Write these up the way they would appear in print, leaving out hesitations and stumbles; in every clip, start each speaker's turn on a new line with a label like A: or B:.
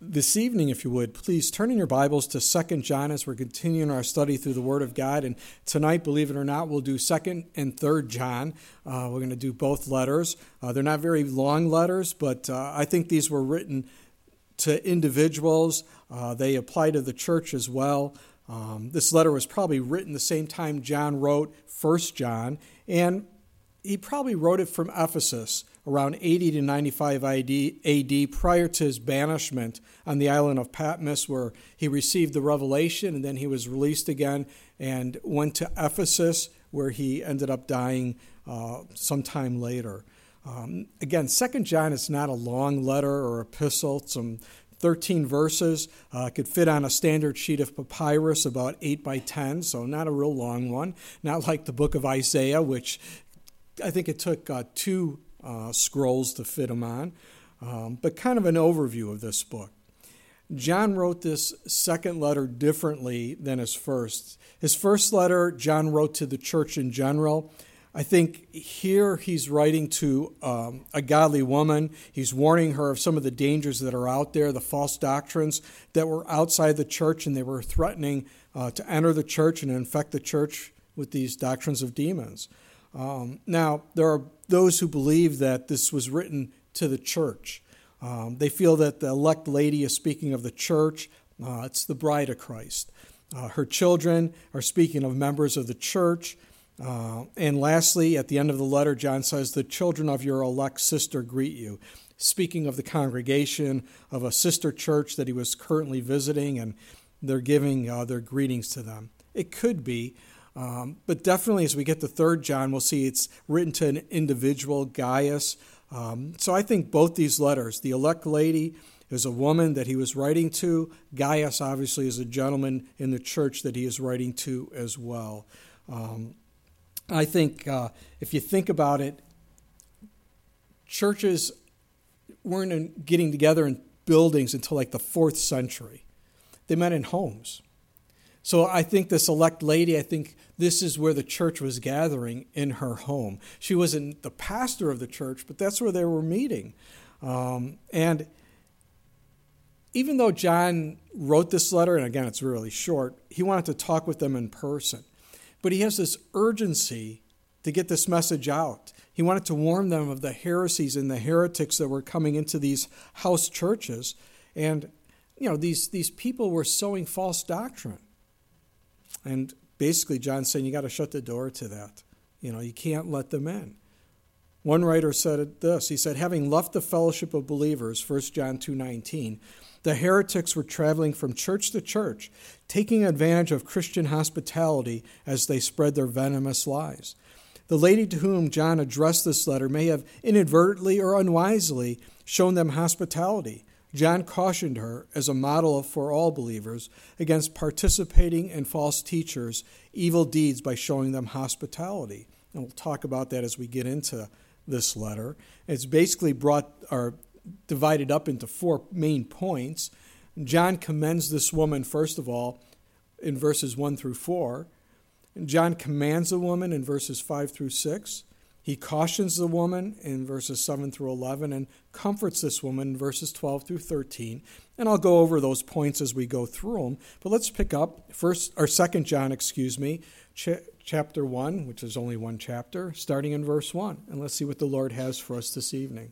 A: This evening, if you would, please turn in your Bibles to 2 John as we're continuing our study through the Word of God. And tonight, believe it or not, we'll do 2 and 3 John. We're going to do both letters. They're not very long letters, but I think these were written to individuals. They apply to the church as well. This letter was probably written the same time John wrote 1 John, and he probably wrote it from Ephesus around 80 to 95 AD prior to his banishment on the island of Patmos, where he received the revelation and then he was released again and went to Ephesus, where he ended up dying sometime later. Again, 2 John is not a long letter or epistle. It's some 13 verses. Could fit on a standard sheet of papyrus, about 8 by 10, so not a real long one. Not like the book of Isaiah, which I think it took two scrolls to fit them on, but kind of an overview of this book. John wrote this second letter differently than his first. His first letter, John wrote to the church in general. I think here he's writing to a godly woman. He's warning her of some of the dangers that are out there, the false doctrines that were outside the church, and they were threatening to enter the church and infect the church with these doctrines of demons. Now, there are those who believe that this was written to the church. They feel that the elect lady is speaking of the church. It's the bride of Christ. Her children are speaking of members of the church. And lastly, at the end of the letter, John says, "The children of your elect sister greet you," speaking of the congregation of a sister church that he was currently visiting, and they're giving their greetings to them. It could be. But definitely as we get to 3 John, we'll see it's written to an individual, Gaius. So I think both these letters, the elect lady is a woman that he was writing to. Gaius obviously is a gentleman in the church that he is writing to as well. I think if you think about it, churches weren't getting together in buildings until like the 4th century. They met in homes. So I think this elect lady, I think this is where the church was gathering, in her home. She wasn't the pastor of the church, but that's where they were meeting. And even though John wrote this letter, and again, it's really short, he wanted to talk with them in person. But he has this urgency to get this message out. He wanted to warn them of the heresies and the heretics that were coming into these house churches. And, these people were sowing false doctrine. And basically, John's saying you got to shut the door to that. You can't let them in. One writer said this. He said, having left the fellowship of believers, 1 John 2:19, the heretics were traveling from church to church, taking advantage of Christian hospitality as they spread their venomous lies. The lady to whom John addressed this letter may have inadvertently or unwisely shown them hospitality. John cautioned her, as a model for all believers, against participating in false teachers' evil deeds by showing them hospitality. And we'll talk about that as we get into this letter. It's basically divided up into 4 main points. John commends this woman, first of all, in verses 1 through 4. John commands the woman in verses 5 through 6. He cautions the woman in verses 7 through 11 and comforts this woman in verses 12 through 13. And I'll go over those points as we go through them. But let's pick up 2 John, chapter 1, which is only one chapter, starting in verse 1. And let's see what the Lord has for us this evening.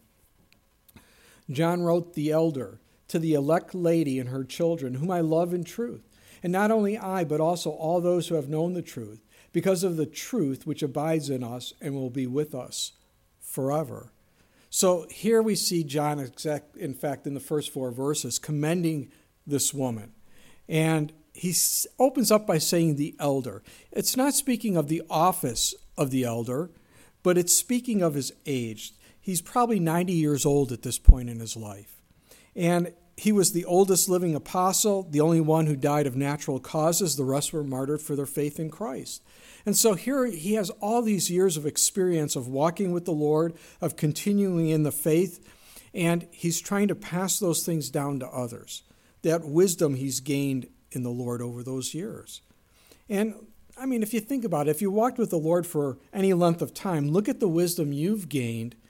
A: John wrote, the elder, to the elect lady and her children, whom I love in truth. And not only I, but also all those who have known the truth, because of the truth which abides in us and will be with us forever. So here we see John, in fact, in the first 4 verses, commending this woman. And he opens up by saying the elder. It's not speaking of the office of the elder, but it's speaking of his age. He's probably 90 years old at this point in his life. And he was the oldest living apostle, the only one who died of natural causes. The rest were martyred for their faith in Christ. And so here he has all these years of experience of walking with the Lord, of continuing in the faith, and he's trying to pass those things down to others. That wisdom he's gained in the Lord over those years. And, if you think about it, if you walked with the Lord for any length of time, look at the wisdom you've gained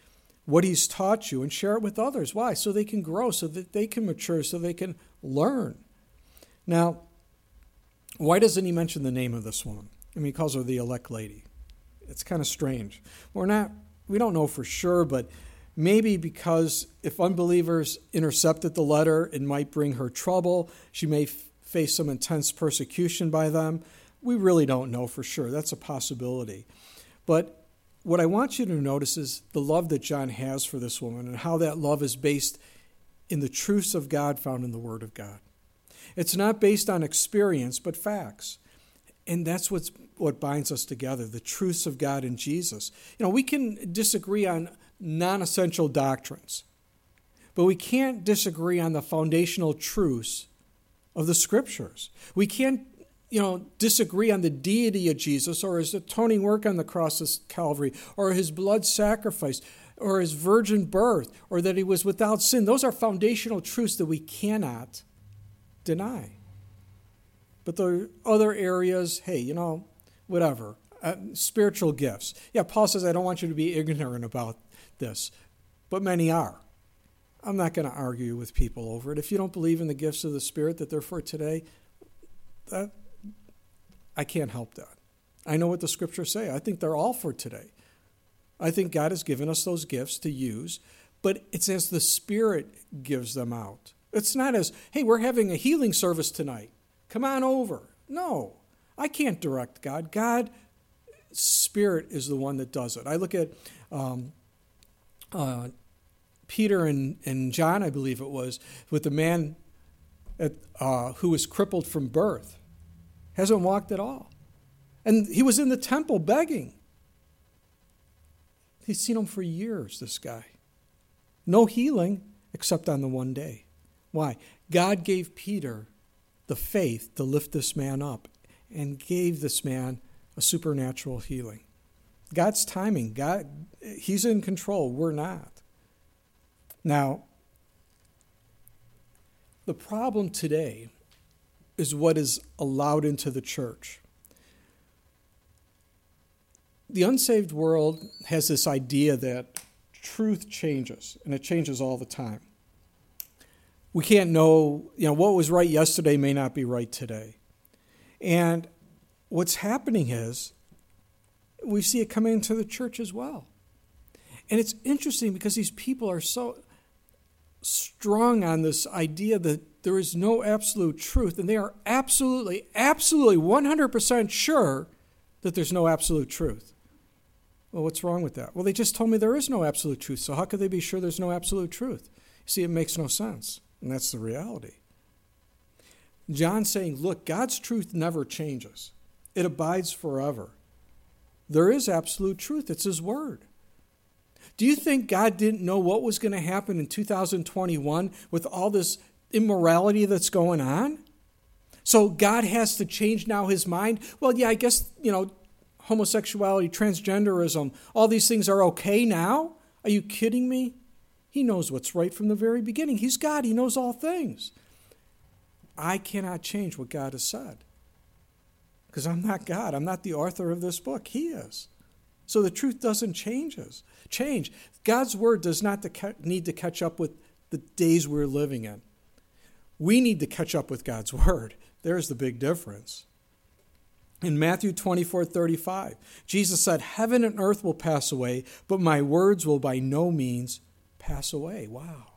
A: what he's taught you and share it with others. Why? So they can grow, so that they can mature, so they can learn. Now, why doesn't he mention the name of this woman? I mean, he calls her the elect lady. It's kind of strange. We don't know for sure, but maybe because if unbelievers intercepted the letter, it might bring her trouble. She may face some intense persecution by them. We really don't know for sure. That's a possibility. But what I want you to notice is the love that John has for this woman and how that love is based in the truths of God found in the Word of God. It's not based on experience, but facts. And that's what binds us together, the truths of God in Jesus. We can disagree on non-essential doctrines, but we can't disagree on the foundational truths of the Scriptures. We can't, disagree on the deity of Jesus or his atoning work on the cross of Calvary or his blood sacrifice or his virgin birth or that he was without sin. Those are foundational truths that we cannot deny. But there are other areas, whatever, spiritual gifts. Yeah, Paul says, I don't want you to be ignorant about this, but many are. I'm not going to argue with people over it. If you don't believe in the gifts of the Spirit that they're for today, I can't help that. I know what the Scriptures say. I think they're all for today. I think God has given us those gifts to use, but it's as the Spirit gives them out. It's not as, hey, we're having a healing service tonight. Come on over. No, I can't direct God. God's Spirit is the one that does it. I look at Peter and John, I believe it was, with the man who was crippled from birth. Hasn't walked at all. And he was in the temple begging. He's seen him for years, this guy. No healing except on the one day. Why? God gave Peter the faith to lift this man up and gave this man a supernatural healing. God's timing. He's in control. We're not. Now, the problem today is what is allowed into the church. The unsaved world has this idea that truth changes, and it changes all the time. We can't know, what was right yesterday may not be right today. And what's happening is we see it coming into the church as well. And it's interesting because these people are so strong on this idea that there is no absolute truth, and they are absolutely 100% sure that there's no absolute truth. Well, what's wrong with that? Well, they just told me there is no absolute truth, so how could they be sure there's no absolute truth? See, it makes no sense, and that's the reality. John's saying, look, God's truth never changes. It abides forever. There is absolute truth. It's His Word. Do you think God didn't know what was going to happen in 2021 with all this immorality that's going on? So God has to change now His mind? Well, yeah, I guess, homosexuality, transgenderism, all these things are okay now? Are you kidding me? He knows what's right from the very beginning. He's God. He knows all things. I cannot change what God has said because I'm not God. I'm not the author of this book. He is. So the truth doesn't change. God's Word does not need to catch up with the days we're living in. We need to catch up with God's Word. There's the big difference. In Matthew 24:35, Jesus said, heaven and earth will pass away, but my words will by no means pass away. Wow.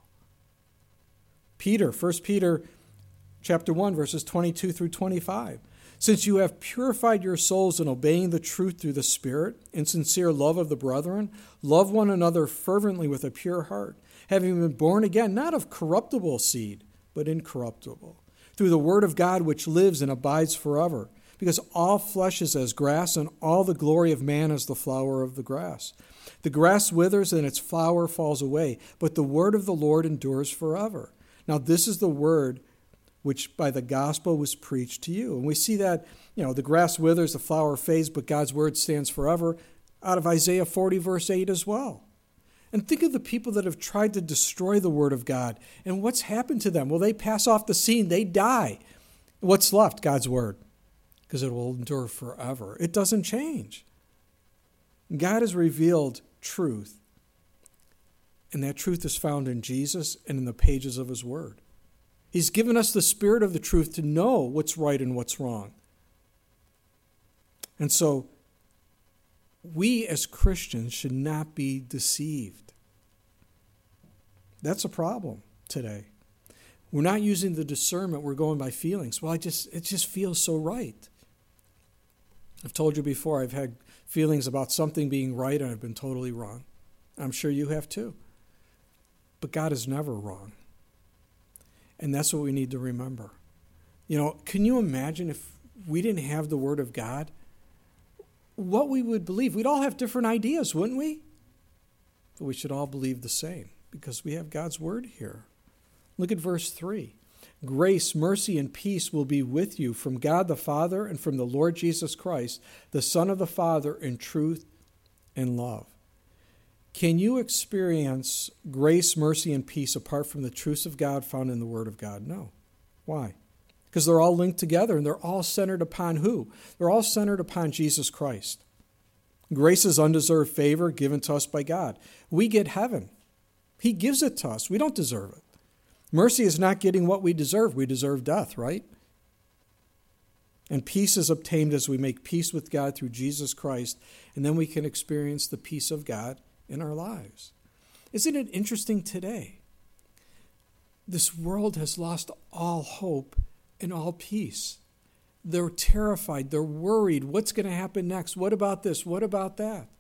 A: 1 Peter chapter 1, verses 22 through 25. Since you have purified your souls in obeying the truth through the Spirit, in sincere love of the brethren, love one another fervently with a pure heart, having been born again, not of corruptible seed, but incorruptible, through the word of God which lives and abides forever. Because all flesh is as grass, and all the glory of man as the flower of the grass. The grass withers and its flower falls away, but the word of the Lord endures forever. Now this is the word which by the gospel was preached to you. And we see that, the grass withers, the flower fades, but God's word stands forever, out of Isaiah 40, verse 8 as well. And think of the people that have tried to destroy the word of God. And what's happened to them? Well, they pass off the scene. They die. What's left? God's word. Because it will endure forever. It doesn't change. God has revealed truth. And that truth is found in Jesus and in the pages of his word. He's given us the spirit of the truth to know what's right and what's wrong. And so we as Christians should not be deceived. That's a problem today. We're not using the discernment, we're going by feelings. Well, it just feels so right. I've told you before, I've had feelings about something being right and I've been totally wrong. I'm sure you have too. But God is never wrong. And that's what we need to remember. Can you imagine if we didn't have the Word of God, what we would believe? We'd all have different ideas, wouldn't we? But we should all believe the same because we have God's Word here. Look at verse 3. Grace, mercy, and peace will be with you from God the Father and from the Lord Jesus Christ, the Son of the Father, in truth and love. Can you experience grace, mercy, and peace apart from the truths of God found in the Word of God? No. Why? Because they're all linked together and they're all centered upon who? They're all centered upon Jesus Christ. Grace is undeserved favor given to us by God. We get heaven. He gives it to us. We don't deserve it. Mercy is not getting what we deserve. We deserve death, right? And peace is obtained as we make peace with God through Jesus Christ, and then we can experience the peace of God in our lives. Isn't it interesting today? This world has lost all hope and all peace. They're terrified. They're worried. What's going to happen next? What about this? What about that?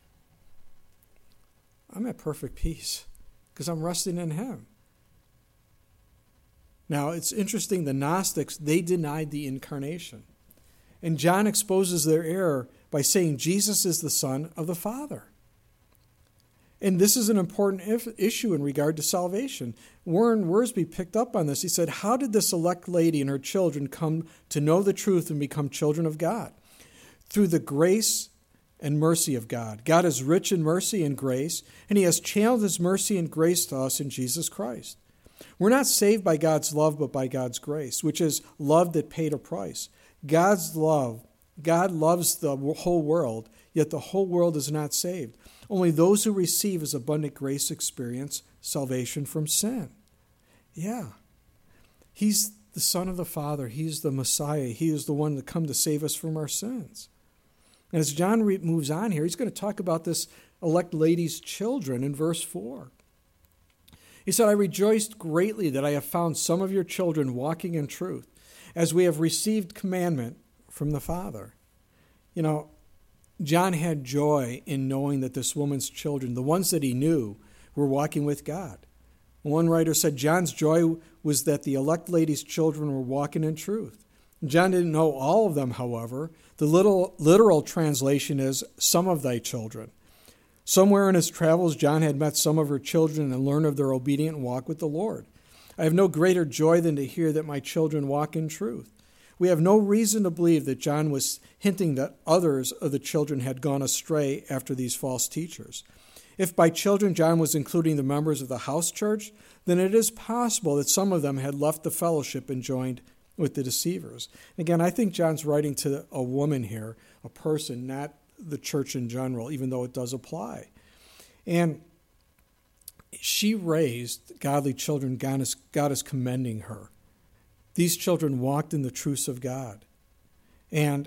A: I'm at perfect peace because I'm resting in Him. Now, it's interesting, the Gnostics, they denied the incarnation. And John exposes their error by saying Jesus is the Son of the Father. And this is an important issue in regard to salvation. Warren Wiersbe picked up on this. He said, how did this elect lady and her children come to know the truth and become children of God? Through the grace and mercy of God. God is rich in mercy and grace, and He has channeled His mercy and grace to us in Jesus Christ. We're not saved by God's love, but by God's grace, which is love that paid a price. God's love, God loves the whole world, yet the whole world is not saved. Only those who receive His abundant grace experience salvation from sin. Yeah. He's the Son of the Father. He's the Messiah. He is the one to come to save us from our sins. And as John moves on here, he's going to talk about this elect lady's children in verse 4. He said, I rejoiced greatly that I have found some of your children walking in truth, as we have received commandment from the Father. John had joy in knowing that this woman's children, the ones that he knew, were walking with God. One writer said John's joy was that the elect lady's children were walking in truth. John didn't know all of them, however. The literal translation is, some of thy children. Somewhere in his travels, John had met some of her children and learned of their obedient walk with the Lord. I have no greater joy than to hear that my children walk in truth. We have no reason to believe that John was hinting that others of the children had gone astray after these false teachers. If by children John was including the members of the house church, then it is possible that some of them had left the fellowship and joined with the deceivers. Again, I think John's writing to a woman here, a person, not the church in general, even though it does apply. And she raised godly children. God is commending her. These children walked in the truths of God. And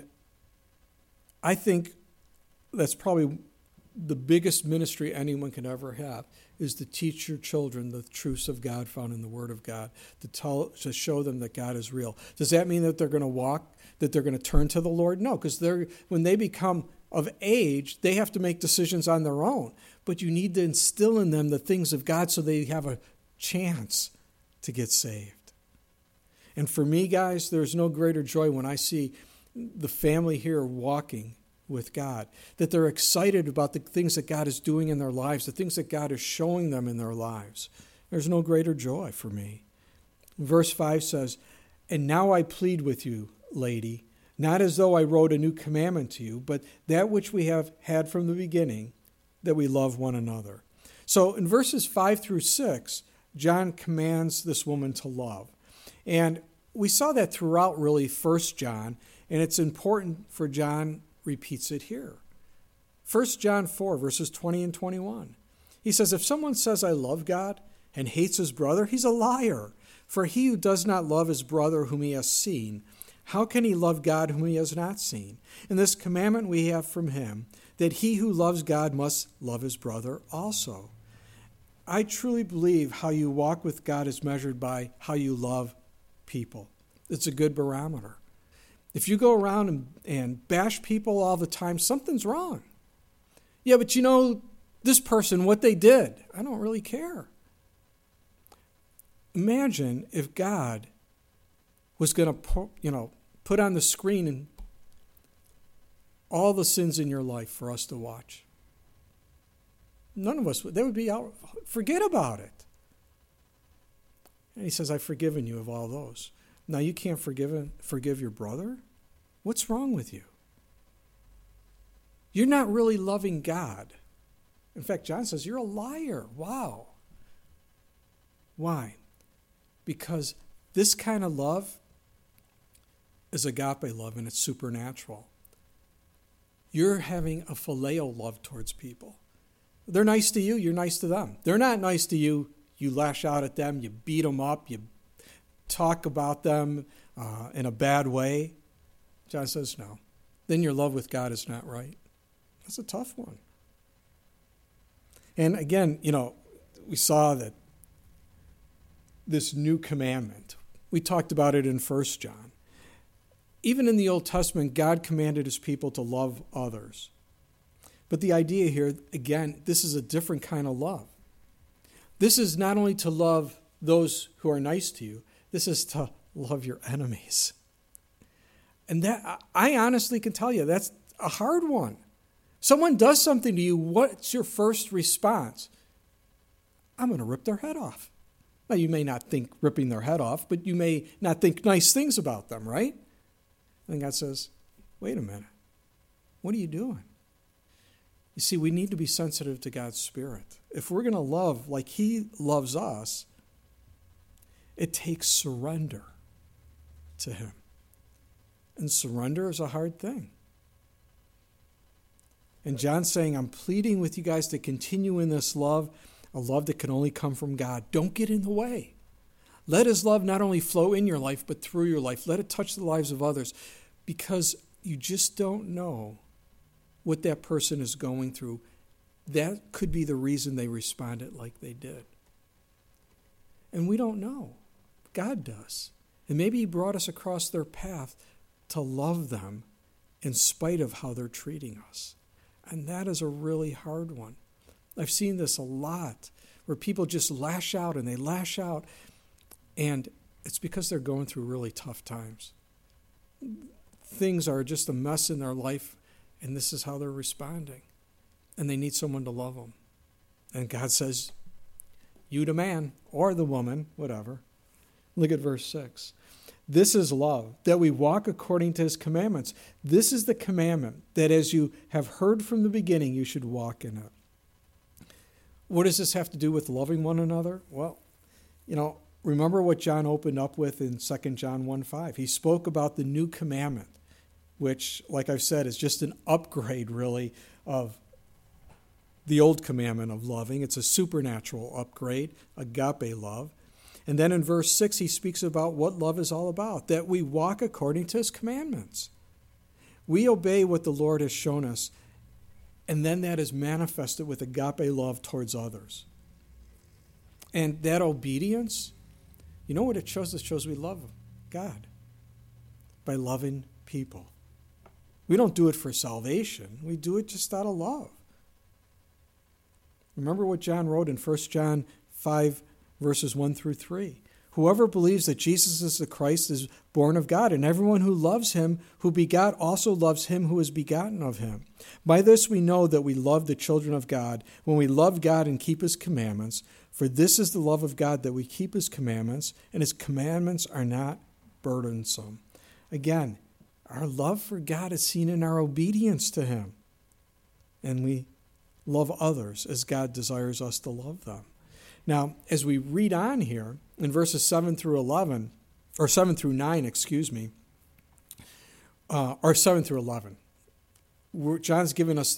A: I think that's probably the biggest ministry anyone can ever have, is to teach your children the truths of God found in the Word of God, to show them that God is real. Does that mean that they're going to walk, that they're going to turn to the Lord? No, because when they become of age, they have to make decisions on their own. But you need to instill in them the things of God so they have a chance to get saved. And for me, guys, there's no greater joy when I see the family here walking with God, that they're excited about the things that God is doing in their lives, the things that God is showing them in their lives. There's no greater joy for me. Verse 5 says, and now I plead with you, lady, not as though I wrote a new commandment to you, but that which we have had from the beginning, that we love one another. So in verses 5 through 6, John commands this woman to love. And we saw that throughout, really, 1 John, and it's important for John repeats it here. 1 John 4, verses 20 and 21. He says, if someone says, I love God, and hates his brother, he's a liar. For he who does not love his brother whom he has seen, how can he love God whom he has not seen? And this commandment we have from him, that he who loves God must love his brother also. I truly believe how you walk with God is measured by how you love people. It's a good barometer. If you go around and bash people all the time, something's wrong. Yeah, but you know, this person, what they did, I don't really care. Imagine if God was going to, put on the screen and all the sins in your life for us to watch. None of us would. They would be out. Forget about it. And he says, I've forgiven you of all those. Now you can't forgive your brother? What's wrong with you? You're not really loving God. In fact, John says, you're a liar. Wow. Why? Because this kind of love is agape love, and it's supernatural. You're having a phileo love towards people. They're nice to you, you're nice to them. They're not nice to you, you lash out at them, you beat them up, you talk about them in a bad way. John says no. Then your love with God is not right. That's a tough one. And again, we saw that this new commandment, we talked about it in 1 John. Even in the Old Testament, God commanded his people to love others. But the idea here, again, this is a different kind of love. This is not only to love those who are nice to you, this is to love your enemies. And that, I honestly can tell you, that's a hard one. Someone does something to you, what's your first response? I'm going to rip their head off. Now, you may not think ripping their head off, but you may not think nice things about them, right? And God says, wait a minute. What are you doing? You see, we need to be sensitive to God's Spirit. If we're going to love like he loves us, it takes surrender to him. And surrender is a hard thing. And John's saying, I'm pleading with you guys to continue in this love, a love that can only come from God. Don't get in the way. Let his love not only flow in your life, but through your life. Let it touch the lives of others, because you just don't know what that person is going through. That could be the reason they responded like they did. And we don't know. God does. And maybe he brought us across their path to love them in spite of how they're treating us. And that is a really hard one. I've seen this a lot, where people just lash out and they lash out, and it's because they're going through really tough times. Things are just a mess in their life, and this is how they're responding. And they need someone to love them. And God says, you the man, or the woman, whatever. Look at verse 6. This is love, that we walk according to his commandments. This is the commandment, that as you have heard from the beginning, you should walk in it. What does this have to do with loving one another? Well, remember what John opened up with in 2 John 1:5. He spoke about the new commandment, which, like I've said, is just an upgrade, really, of the old commandment of loving. It's a supernatural upgrade, agape love. And then in verse 6, he speaks about what love is all about, that we walk according to his commandments. We obey what the Lord has shown us, and then that is manifested with agape love towards others. And that obedience, you know what it shows? It shows we love God by loving people. We don't do it for salvation. We do it just out of love. Remember what John wrote in 1 John 5, verses 1 through 3. Whoever believes that Jesus is the Christ is born of God, and everyone who loves him who begot also loves him who is begotten of him. By this we know that we love the children of God, when we love God and keep his commandments. For this is the love of God, that we keep his commandments, and his commandments are not burdensome. Again, our love for God is seen in our obedience to him. And we love others as God desires us to love them. Now, as we read on here in verses 7 through 11, or 7 through 9, or 7 through 11, John's given us this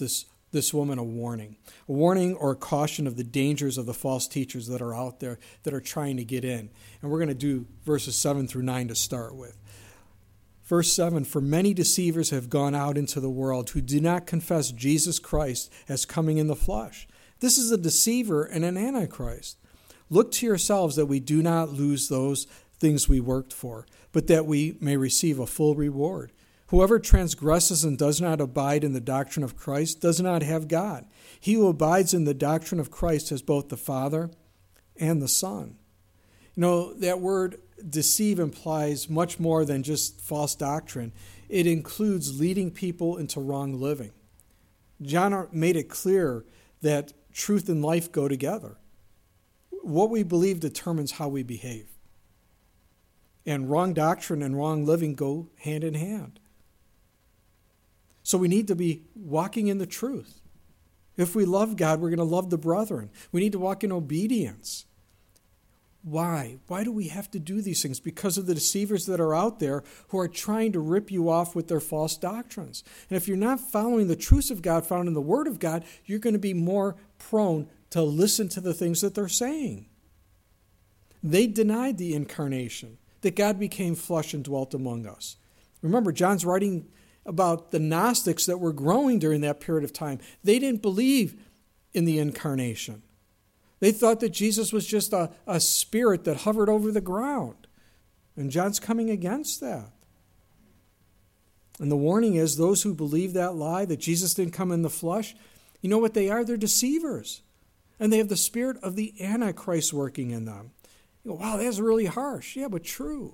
A: this woman a warning or a caution of the dangers of the false teachers that are out there that are trying to get in. And we're going to do verses 7 through 9 to start with. Verse 7, for many deceivers have gone out into the world who do not confess Jesus Christ as coming in the flesh. This is a deceiver and an antichrist. Look to yourselves that we do not lose those things we worked for, but that we may receive a full reward. Whoever transgresses and does not abide in the doctrine of Christ does not have God. He who abides in the doctrine of Christ has both the Father and the Son. You know, that word deceive implies much more than just false doctrine. It includes leading people into wrong living. John made it clear that truth and life go together. What we believe determines how we behave. And wrong doctrine and wrong living go hand in hand. So we need to be walking in the truth. If we love God, we're going to love the brethren. We need to walk in obedience. Why? Why do we have to do these things? Because of the deceivers that are out there who are trying to rip you off with their false doctrines. And if you're not following the truths of God found in the Word of God, you're going to be more prone to listen to the things that they're saying. They denied the incarnation, that God became flesh and dwelt among us. Remember, John's writing about the Gnostics that were growing during that period of time. They didn't believe in the incarnation. They thought that Jesus was just a spirit that hovered over the ground. And John's coming against that. And the warning is those who believe that lie, that Jesus didn't come in the flesh, you know what they are? They're deceivers. And they have the spirit of the Antichrist working in them. You go, wow, that's really harsh. Yeah, but true.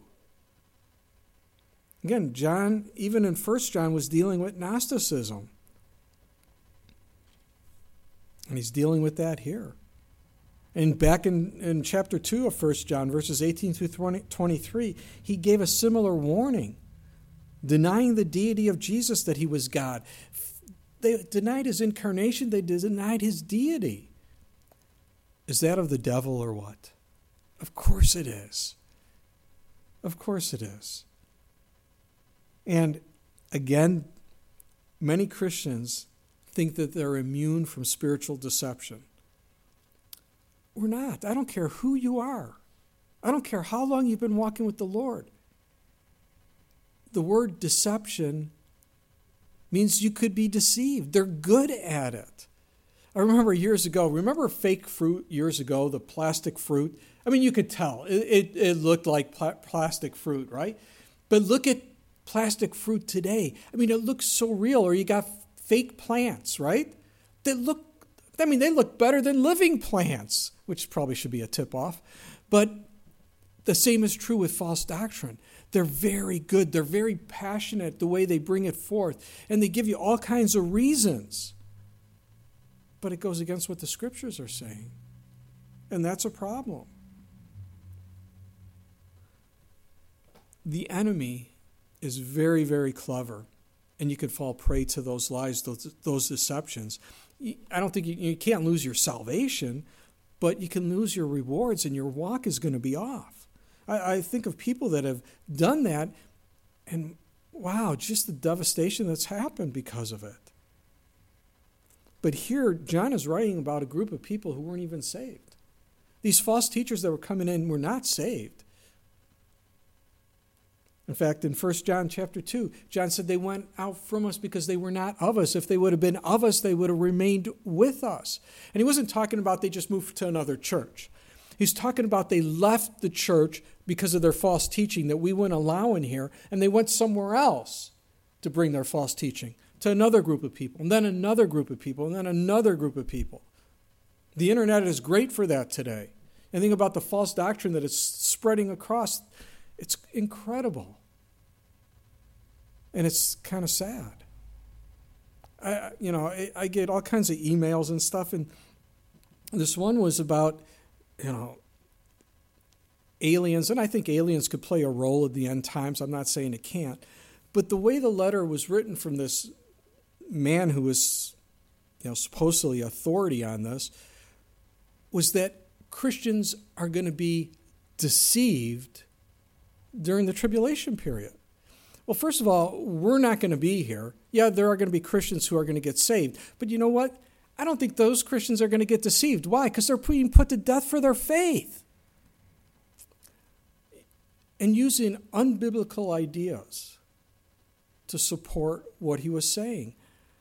A: Again, John, even in 1 John, was dealing with Gnosticism. And he's dealing with that here. And back in chapter 2 of 1 John, verses 18 through 23, he gave a similar warning, denying the deity of Jesus, that he was God. They denied his incarnation. They denied his deity. Is that of the devil or what? Of course it is. Of course it is. And again, many Christians think that they're immune from spiritual deception. We're not. I don't care who you are. I don't care how long you've been walking with the Lord. The word deception means you could be deceived. They're good at it. I remember years ago, fake fruit years ago, the plastic fruit? I mean, you could tell. It looked like plastic fruit, right? But look at plastic fruit today. I mean, it looks so real. Or you got fake plants, right? They look better than living plants, which probably should be a tip-off. But the same is true with false doctrine. They're very good. They're very passionate the way they bring it forth. And they give you all kinds of reasons. But it goes against what the Scriptures are saying. And that's a problem. The enemy is very, very clever. And you can fall prey to those lies, those deceptions. I don't think you can't lose your salvation, but you can lose your rewards and your walk is going to be off. I think of people that have done that, and wow, just the devastation that's happened because of it. But here, John is writing about a group of people who weren't even saved. These false teachers that were coming in were not saved. In fact, in 1 John chapter 2, John said they went out from us because they were not of us. If they would have been of us, they would have remained with us. And he wasn't talking about they just moved to another church. He's talking about they left the church because of their false teaching that we wouldn't allow in here, and they went somewhere else to bring their false teaching to another group of people, and then another group of people, and then another group of people. The internet is great for that today. And think about the false doctrine that is spreading across. It's incredible. And it's kind of sad. I get all kinds of emails and stuff, and this one was about, aliens, and I think aliens could play a role at the end times. I'm not saying it can't. But the way the letter was written from this man who was, supposedly authority on this, was that Christians are going to be deceived during the tribulation period. Well, first of all, we're not going to be here. Yeah, there are going to be Christians who are going to get saved. But you know what? I don't think those Christians are going to get deceived. Why? Because they're being put to death for their faith. And using unbiblical ideas to support what he was saying.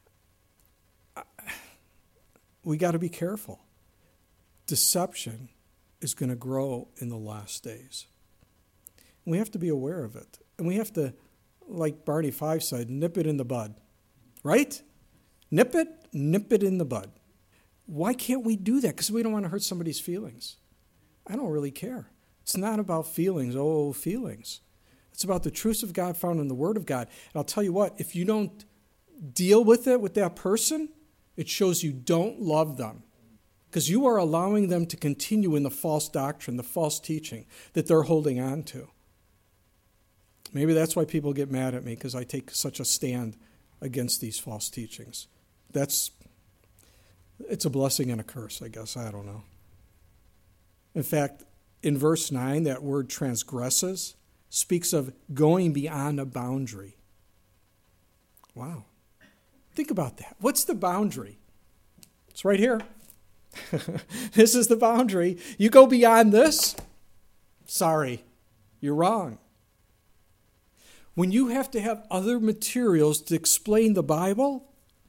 A: We got to be careful. Deception is going to grow in the last days. We have to be aware of it. And we have to, like Barney Fife said, nip it in the bud. Right? Nip it in the bud. Why can't we do that? Because we don't want to hurt somebody's feelings. I don't really care. It's not about feelings, feelings. It's about the truths of God found in the Word of God. And I'll tell you what, if you don't deal with it with that person, it shows you don't love them. Because you are allowing them to continue in the false doctrine, the false teaching that they're holding on to. Maybe that's why people get mad at me, because I take such a stand against these false teachings. It's a blessing and a curse, I guess. I don't know. In fact, in verse 9, that word transgresses speaks of going beyond a boundary. Wow. Think about that. What's the boundary? It's right here. This is the boundary. You go beyond this, sorry, you're wrong. When you have to have other materials to explain the Bible,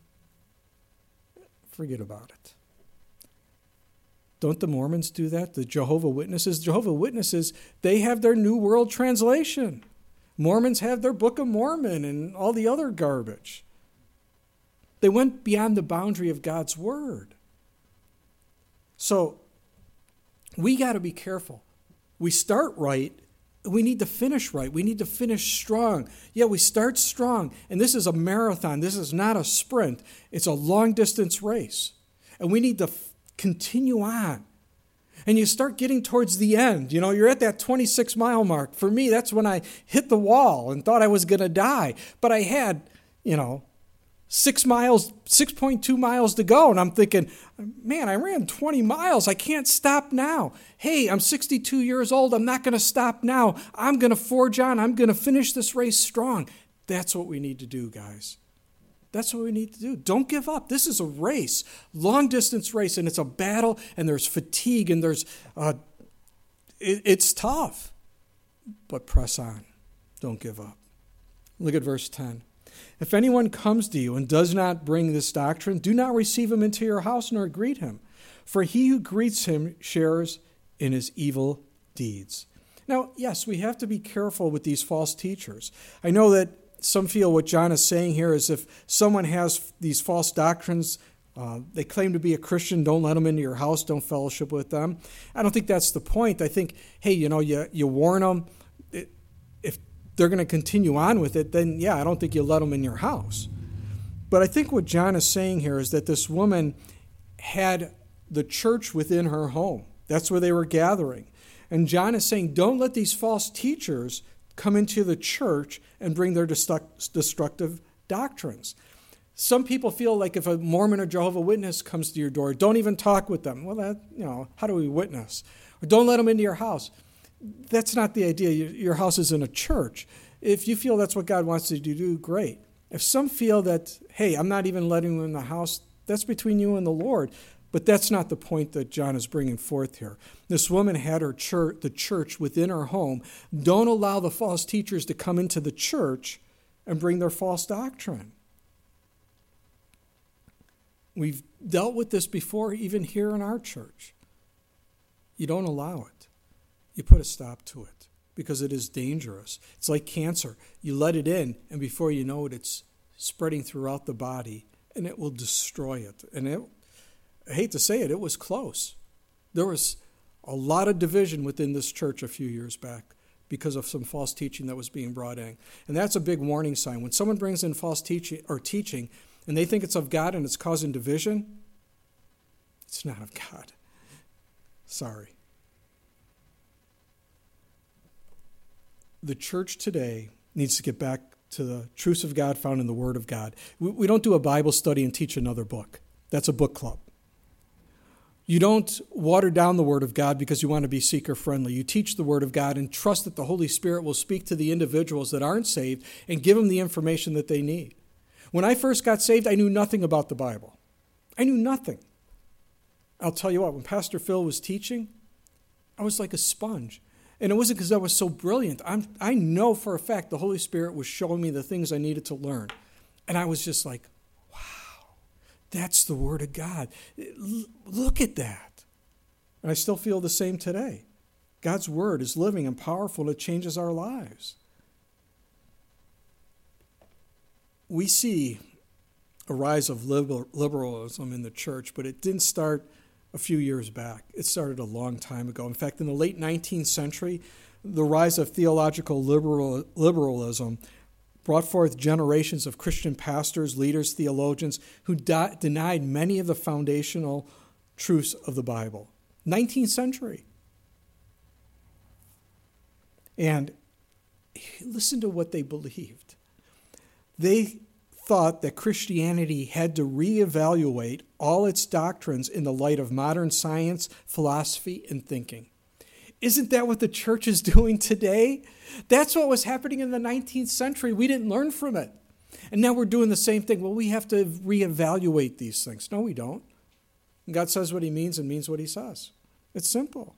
A: forget about it. Don't the Mormons do that? The Jehovah's Witnesses? Jehovah's Witnesses, they have their New World Translation. Mormons have their Book of Mormon and all the other garbage. They went beyond the boundary of God's Word. So, we got to be careful. We start right, we need to finish right. We need to finish strong. Yeah, we start strong, and this is a marathon. This is not a sprint. It's a long-distance race, and we need to continue on. And you start getting towards the end. You know, you're at that 26-mile mark. For me, that's when I hit the wall and thought I was going to die. But I had, 6.2 miles to go. And I'm thinking, man, I ran 20 miles. I can't stop now. Hey, I'm 62 years old. I'm not going to stop now. I'm going to forge on. I'm going to finish this race strong. That's what we need to do, guys. That's what we need to do. Don't give up. This is a race, long-distance race, and it's a battle, and there's fatigue, and it's tough. But press on. Don't give up. Look at verse 10. If anyone comes to you and does not bring this doctrine, do not receive him into your house nor greet him. For he who greets him shares in his evil deeds. Now, yes, we have to be careful with these false teachers. I know that some feel what John is saying here is if someone has these false doctrines, they claim to be a Christian, don't let them into your house, don't fellowship with them. I don't think that's the point. I think, hey, you warn them. If they're going to continue on with it, then yeah, I don't think you let them in your house. But I think what John is saying here is that this woman had the church within her home. That's where they were gathering. And John is saying, don't let these false teachers come into the church and bring their destructive doctrines. Some people feel like if a Mormon or Jehovah's Witness comes to your door, don't even talk with them. Well, how do we witness? Or don't let them into your house. That's not the idea. Your house is in a church. If you feel that's what God wants you to do, great. If some feel that, hey, I'm not even letting them in the house, that's between you and the Lord. But that's not the point that John is bringing forth here. This woman had the church within her home. Don't allow the false teachers to come into the church and bring their false doctrine. We've dealt with this before, even here in our church. You don't allow it. You put a stop to it because it is dangerous. It's like cancer. You let it in, and before you know it, it's spreading throughout the body, and it will destroy it. And I hate to say it, it was close. There was a lot of division within this church a few years back because of some false teaching that was being brought in. And that's a big warning sign. When someone brings in false teaching and they think it's of God and it's causing division, it's not of God. Sorry. The church today needs to get back to the truths of God found in the Word of God. We don't do a Bible study and teach another book. That's a book club. You don't water down the Word of God because you want to be seeker-friendly. You teach the Word of God and trust that the Holy Spirit will speak to the individuals that aren't saved and give them the information that they need. When I first got saved, I knew nothing about the Bible. I knew nothing. I'll tell you what, when Pastor Phil was teaching, I was like a sponge. And it wasn't because I was so brilliant. I know for a fact the Holy Spirit was showing me the things I needed to learn. And I was just like, that's the Word of God. Look at that. And I still feel the same today. God's Word is living and powerful, and it changes our lives. We see a rise of liberalism in the church, but it didn't start a few years back. It started a long time ago. In fact, in the late 19th century, the rise of theological liberalism brought forth generations of Christian pastors, leaders, theologians who denied many of the foundational truths of the Bible. 19th century. And listen to what they believed. They thought that Christianity had to reevaluate all its doctrines in the light of modern science, philosophy, and thinking. Isn't that what the church is doing today? That's what was happening in the 19th century. We didn't learn from it. And now we're doing the same thing. Well, we have to reevaluate these things. No, we don't. God says what he means and means what he says. It's simple.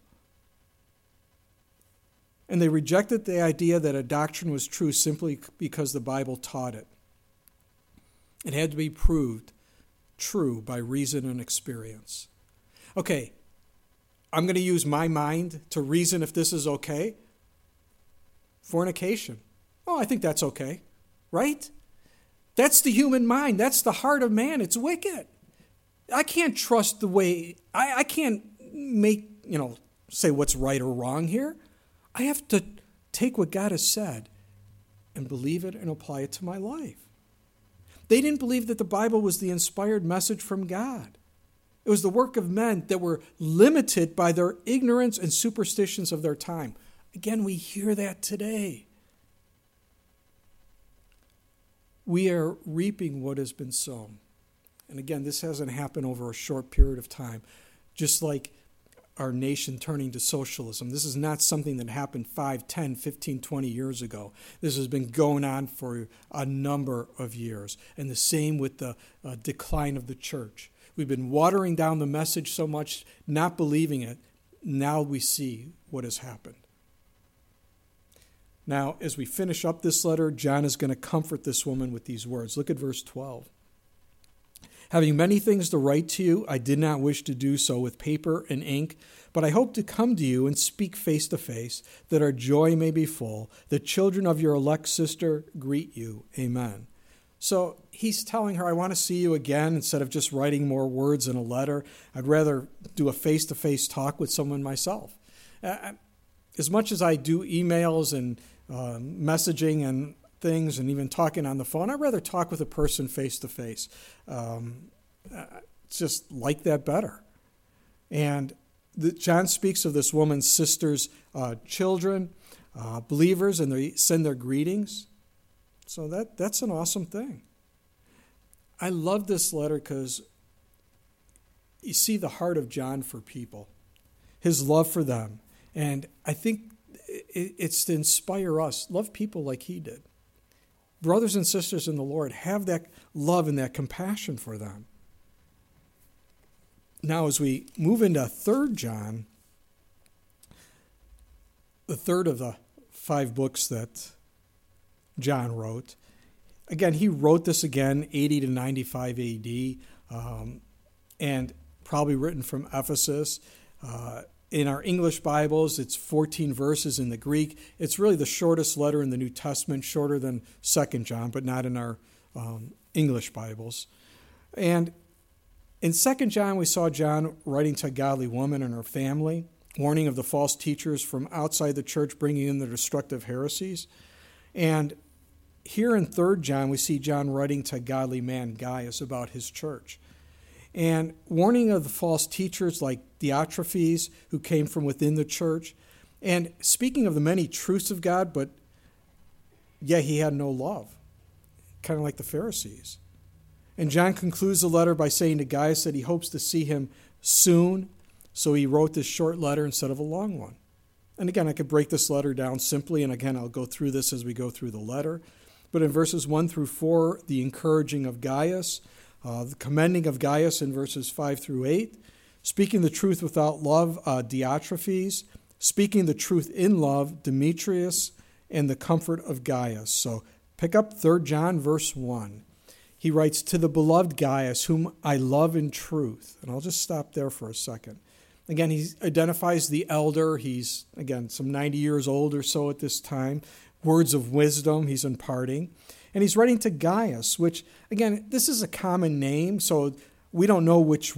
A: And they rejected the idea that a doctrine was true simply because the Bible taught it. It had to be proved true by reason and experience. Okay, I'm going to use my mind to reason if this is okay. Fornication. Oh, I think that's okay, right? That's the human mind. That's the heart of man. It's wicked. I can't trust the way, I can't make, say what's right or wrong here. I have to take what God has said and believe it and apply it to my life. They didn't believe that the Bible was the inspired message from God. It was the work of men that were limited by their ignorance and superstitions of their time. Again, we hear that today. We are reaping what has been sown. And again, this hasn't happened over a short period of time. Just like our nation turning to socialism. This is not something that happened 5, 10, 15, 20 years ago. This has been going on for a number of years. And the same with the decline of the church. We've been watering down the message so much, not believing it. Now we see what has happened. Now, as we finish up this letter, John is going to comfort this woman with these words. Look at verse 12. Having many things to write to you, I did not wish to do so with paper and ink, but I hope to come to you and speak face to face, that our joy may be full. The children of your elect sister greet you. Amen. So he's telling her, I want to see you again instead of just writing more words in a letter. I'd rather do a face-to-face talk with someone myself. As much as I do emails and messaging and things and even talking on the phone, I'd rather talk with a person face-to-face. Just like that better. And John speaks of this woman's sister's children, believers, and they send their greetings. So that's an awesome thing. I love this letter because you see the heart of John for people, his love for them. And I think it's to inspire us. Love people like he did. Brothers and sisters in the Lord, have that love and that compassion for them. Now, as we move into 3 John, the third of the 5 books that John wrote, again, he wrote this again 80 to 95 A.D., and probably written from Ephesus. In our English Bibles, it's 14 verses. In the Greek, it's really the shortest letter in the New Testament, shorter than 2 John, but not in our English Bibles. And in 2 John, we saw John writing to a godly woman and her family, warning of the false teachers from outside the church bringing in the destructive heresies. And here in 3 John, we see John writing to a godly man, Gaius, about his church. And warning of the false teachers like Diotrephes, who came from within the church. And speaking of the many truths of God, but yet he had no love, kind of like the Pharisees. And John concludes the letter by saying to Gaius that he hopes to see him soon So he wrote this short letter instead of a long one. And again, I could break this letter down simply, and again, I'll go through this as we go through the letter. But in verses 1 through 4, the encouraging of Gaius, the commending of Gaius in verses 5 through 8, speaking the truth without love, Diotrephes, speaking the truth in love, Demetrius, and the comfort of Gaius. So pick up 3 John verse 1. He writes, to the beloved Gaius, whom I love in truth. And I'll just stop there for a second. Again, he identifies the elder. He's, again, some 90 years old or so at this time. Words of wisdom he's imparting. And he's writing to Gaius, which, again, this is a common name, so we don't know which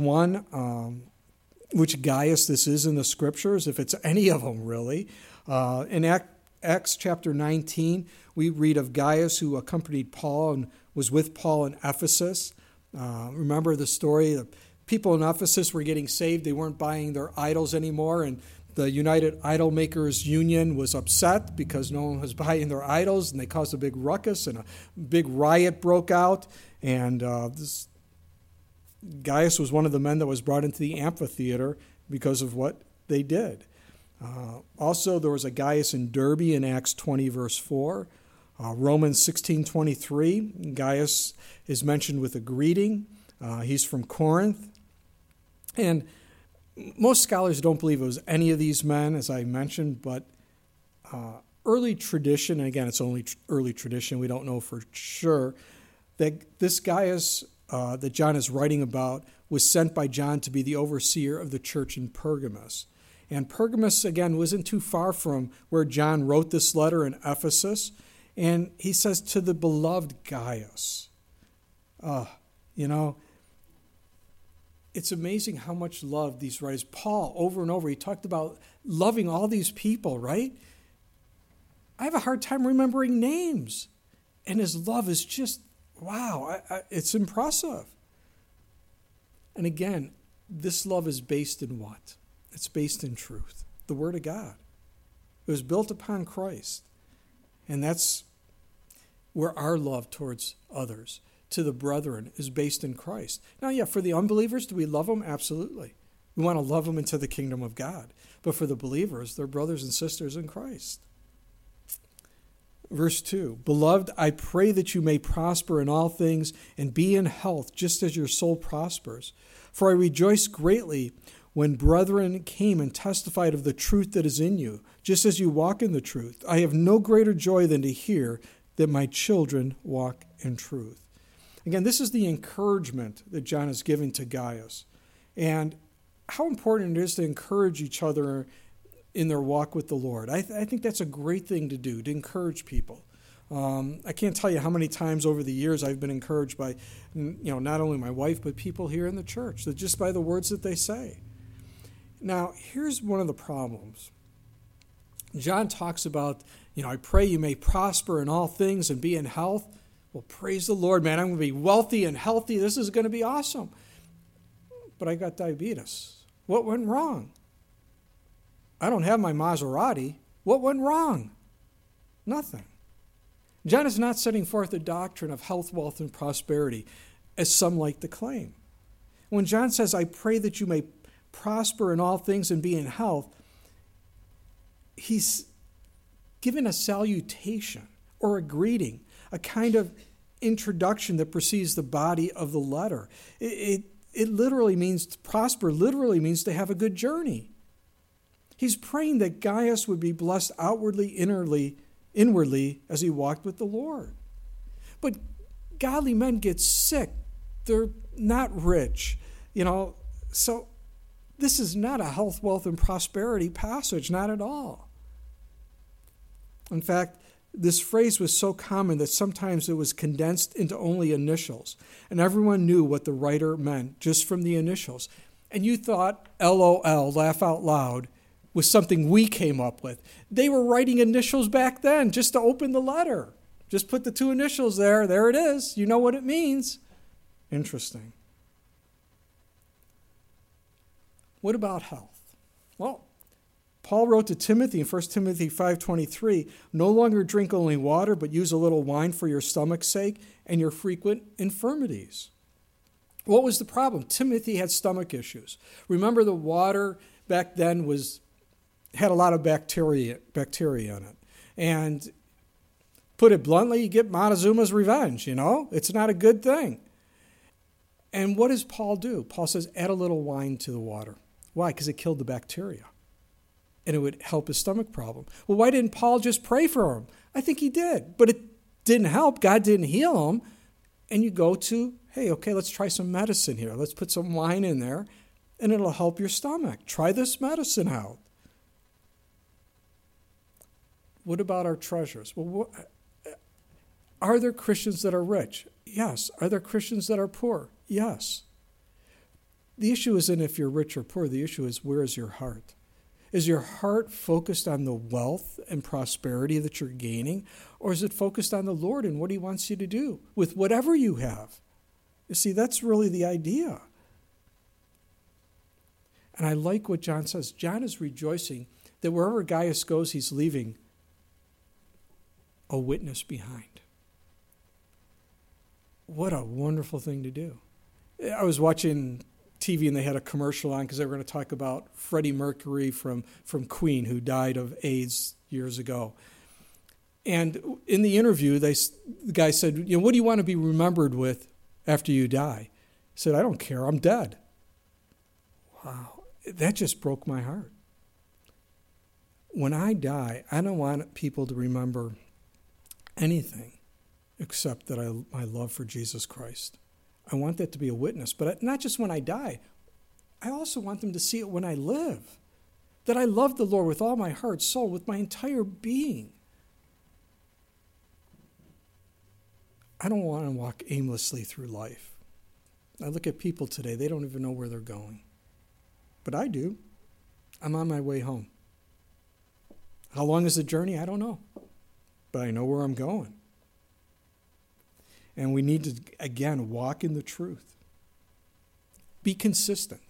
A: Gaius this is in the Scriptures, if it's any of them, really. In Acts chapter 19, we read of Gaius who accompanied Paul and was with Paul in Ephesus. Remember the story? The people in Ephesus were getting saved. They weren't buying their idols anymore, and the United Idol Makers Union was upset because no one was buying their idols, and they caused a big ruckus, and a big riot broke out. And this Gaius was one of the men that was brought into the amphitheater because of what they did. Also, there was a Gaius in Derbe in Acts 20, verse 4. Romans 16:23, Gaius is mentioned with a greeting. He's from Corinth. And most scholars don't believe it was any of these men, as I mentioned, but early tradition, and again, it's only early tradition, we don't know for sure, that this Gaius that John is writing about was sent by John to be the overseer of the church in Pergamos. And Pergamos, again, wasn't too far from where John wrote this letter in Ephesus. And he says, to the beloved Gaius. It's amazing how much love these writers, Paul, over and over, he talked about loving all these people, right? I have a hard time remembering names. And his love is just, wow, it's impressive. And again, this love is based in what? It's based in truth, the Word of God. It was built upon Christ. And that's where our love towards others, to the brethren, is based in Christ. Now, yeah, for the unbelievers, do we love them? Absolutely. We want to love them into the kingdom of God. But for the believers, they're brothers and sisters in Christ. Verse 2, beloved, I pray that you may prosper in all things and be in health, just as your soul prospers. For I rejoice greatly when brethren came and testified of the truth that is in you, just as you walk in the truth. I have no greater joy than to hear that my children walk in truth. Again, this is the encouragement that John is giving to Gaius. And how important it is to encourage each other in their walk with the Lord. I think that's a great thing to do, to encourage people. I can't tell you how many times over the years I've been encouraged by, not only my wife, but people here in the church, that just by the words that they say. Now, here's one of the problems. John talks about, I pray you may prosper in all things and be in health. Well, praise the Lord, man. I'm going to be wealthy and healthy. This is going to be awesome. But I got diabetes. What went wrong? I don't have my Maserati. What went wrong? Nothing. John is not setting forth a doctrine of health, wealth, and prosperity, as some like to claim. When John says, I pray that you may prosper in all things and be in health, he's given a salutation or a greeting, a kind of introduction that precedes the body of the letter. It literally means to prosper, literally means to have a good journey. He's praying that Gaius would be blessed outwardly, inwardly, as he walked with the Lord. But godly men get sick. They're not rich, So this is not a health, wealth, and prosperity passage, not at all. In fact, this phrase was so common that sometimes it was condensed into only initials, and everyone knew what the writer meant just from the initials. And you thought LOL, laugh out loud, was something we came up with. They were writing initials back then just to open the letter. Just put the two initials there. There it is. You know what it means. Interesting. What about health? Well, Paul wrote to Timothy in 1 Timothy 5:23, no longer drink only water, but use a little wine for your stomach's sake and your frequent infirmities. What was the problem? Timothy had stomach issues. Remember, the water back then had a lot of bacteria in it. And put it bluntly, you get Montezuma's revenge, It's not a good thing. And what does Paul do? Paul says, add a little wine to the water. Why? Because it killed the bacteria. And it would help his stomach problem. Well, why didn't Paul just pray for him? I think he did. But it didn't help. God didn't heal him. And you go to, hey, okay, let's try some medicine here. Let's put some wine in there, and it'll help your stomach. Try this medicine out. What about our treasures? Well, are there Christians that are rich? Yes. Are there Christians that are poor? Yes. The issue isn't if you're rich or poor. The issue is, where is your heart? Is your heart focused on the wealth and prosperity that you're gaining, or is it focused on the Lord and what he wants you to do with whatever you have? You see, that's really the idea. And I like what John says. John is rejoicing that wherever Gaius goes, he's leaving a witness behind. What a wonderful thing to do. I was watching TV and they had a commercial on because they were going to talk about Freddie Mercury from Queen, who died of AIDS years ago. And in the interview, the guy said, what do you want to be remembered with after you die? He said, I don't care, I'm dead. Wow, that just broke my heart. When I die, I don't want people to remember anything except that my love for Jesus Christ. I want that to be a witness, but not just when I die. I also want them to see it when I live, that I love the Lord with all my heart, soul, with my entire being. I don't want to walk aimlessly through life. I look at people today, they don't even know where they're going. But I do. I'm on my way home. How long is the journey? I don't know. But I know where I'm going. And we need to, again, walk in the truth. Be consistent.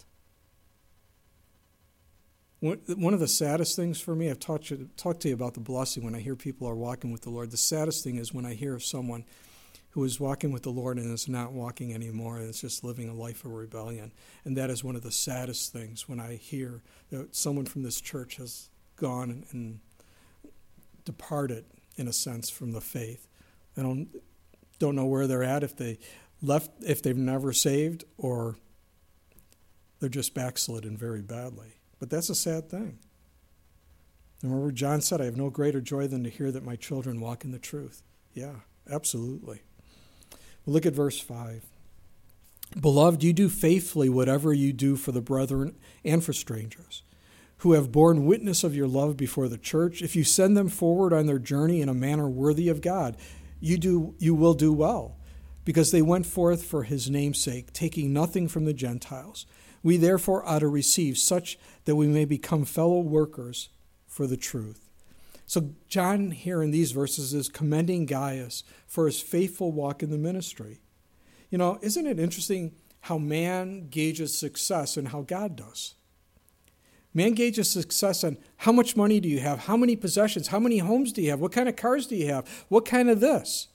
A: One of the saddest things for me, I've talked to you about the blessing when I hear people are walking with the Lord. The saddest thing is when I hear of someone who is walking with the Lord and is not walking anymore and is just living a life of rebellion. And that is one of the saddest things when I hear that someone from this church has gone and departed, in a sense, from the faith. I don't know where they're at, if they left, if they've never saved, or they're just backslidden very badly. But that's a sad thing. Remember, John said, I have no greater joy than to hear that my children walk in the truth. Yeah, absolutely. Look at verse 5. Beloved, you do faithfully whatever you do for the brethren and for strangers, who have borne witness of your love before the church. If you send them forward on their journey in a manner worthy of God, you will do well, because they went forth for his name's sake, taking nothing from the Gentiles. We therefore ought to receive such that we may become fellow workers for the truth. So John here in these verses is commending Gaius for his faithful walk in the ministry. Isn't it interesting how man gauges success and how God does? Man gauges success on how much money do you have, how many possessions, how many homes do you have, what kind of cars do you have, what kind of this.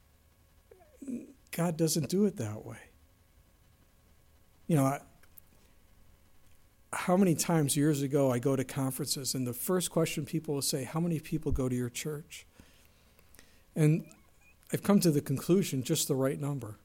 A: God doesn't do it that way. How many times years ago I go to conferences and the first question people will say, how many people go to your church? And I've come to the conclusion, just the right number.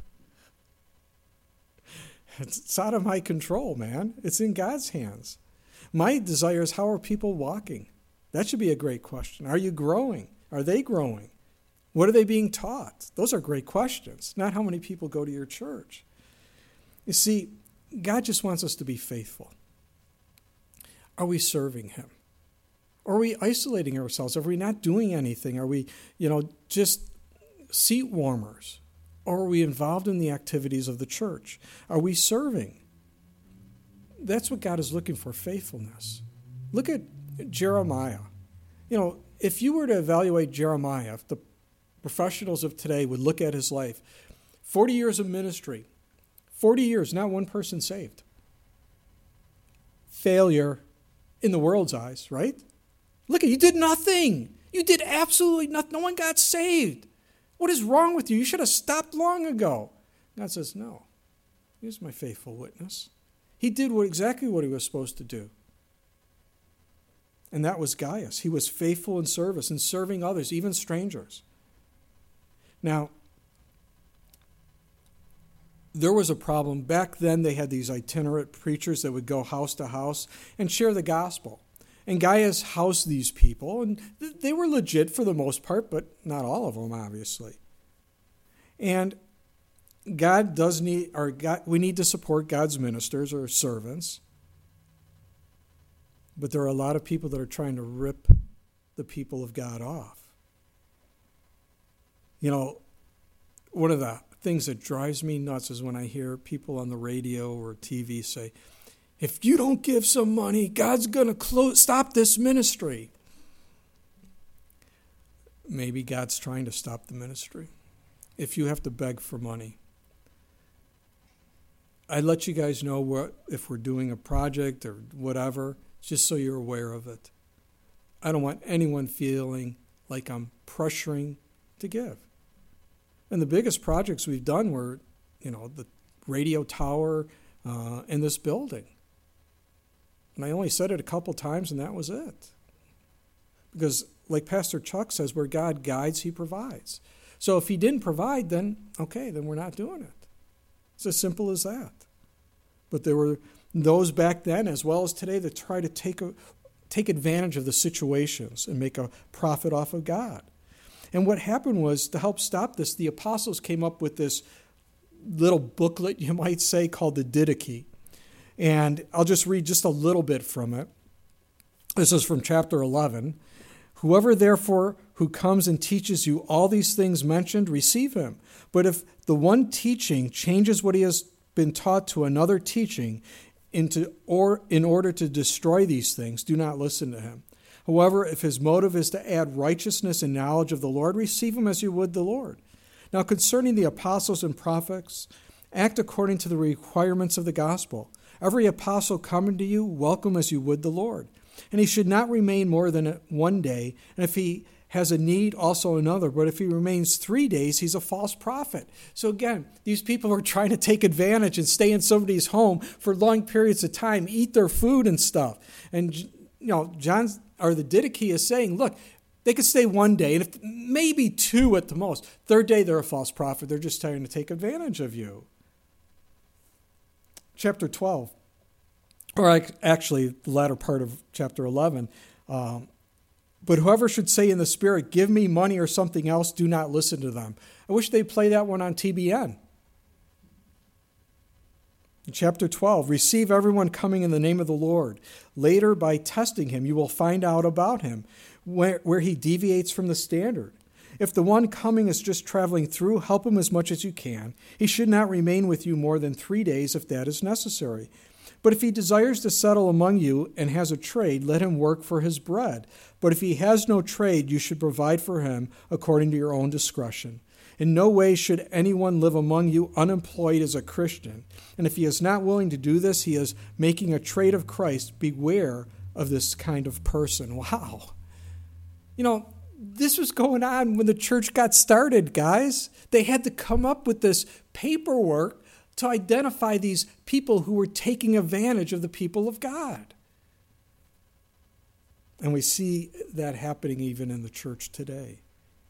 A: It's out of my control, man. It's in God's hands. My desire is, how are people walking? That should be a great question. Are you growing? Are they growing? What are they being taught? Those are great questions, not how many people go to your church. You see, God just wants us to be faithful. Are we serving him? Or are we isolating ourselves? Are we not doing anything? Are we, just seat warmers? Or are we involved in the activities of the church? Are we serving? That's what God is looking for, faithfulness. Look at Jeremiah. If you were to evaluate Jeremiah, if the professionals of today would look at his life, 40 years of ministry, 40 years, not one person saved. Failure in the world's eyes, right? Look, you did nothing. You did absolutely nothing. No one got saved. What is wrong with you? You should have stopped long ago. God says, no. He was my faithful witness. He did exactly what he was supposed to do. And that was Gaius. He was faithful in service and serving others, even strangers. Now, there was a problem. Back then, they had these itinerant preachers that would go house to house and share the gospel. And Gaius housed these people, and they were legit for the most part, but not all of them, obviously. And we need to support God's ministers or servants. But there are a lot of people that are trying to rip the people of God off. You know, one of the things that drives me nuts is when I hear people on the radio or TV say, if you don't give some money, God's going to stop this ministry. Maybe God's trying to stop the ministry. If you have to beg for money. I'd let you guys know if we're doing a project or whatever, just so you're aware of it. I don't want anyone feeling like I'm pressuring to give. And the biggest projects we've done were, the radio tower in this building. And I only said it a couple times, and that was it. Because, like Pastor Chuck says, where God guides, he provides. So if he didn't provide, then we're not doing it. It's as simple as that. But there were those back then, as well as today, that try to take advantage of the situations and make a profit off of God. And what happened was, to help stop this, the apostles came up with this little booklet, you might say, called the Didache. And I'll just read just a little bit from it. This is from chapter 11. Whoever, therefore, who comes and teaches you all these things mentioned, receive him. But if the one teaching changes what he has been taught to another teaching in order to destroy these things, do not listen to him. However, if his motive is to add righteousness and knowledge of the Lord, receive him as you would the Lord. Now, concerning the apostles and prophets, act according to the requirements of the gospel. Every apostle coming to you, welcome as you would the Lord. And he should not remain more than 1 day, and if he has a need, also another. But if he remains 3 days, he's a false prophet. So again, these people are trying to take advantage and stay in somebody's home for long periods of time, eat their food and stuff. And the Didache is saying, look, they could stay 1 day, and if maybe 2 at the most. 3rd day, they're a false prophet. They're just trying to take advantage of you. Chapter 12, or actually the latter part of chapter 11. But whoever should say in the Spirit, give me money or something else, do not listen to them. I wish they'd play that one on TBN. In chapter 12, receive everyone coming in the name of the Lord. Later, by testing him, you will find out about him, where he deviates from the standard. If the one coming is just traveling through, help him as much as you can. He should not remain with you more than 3 days if that is necessary. But if he desires to settle among you and has a trade, let him work for his bread. But if he has no trade, you should provide for him according to your own discretion. In no way should anyone live among you unemployed as a Christian. And if he is not willing to do this, he is making a trade of Christ. Beware of this kind of person. Wow. This was going on when the church got started, guys. They had to come up with this paperwork to identify these people who were taking advantage of the people of God. And we see that happening even in the church today.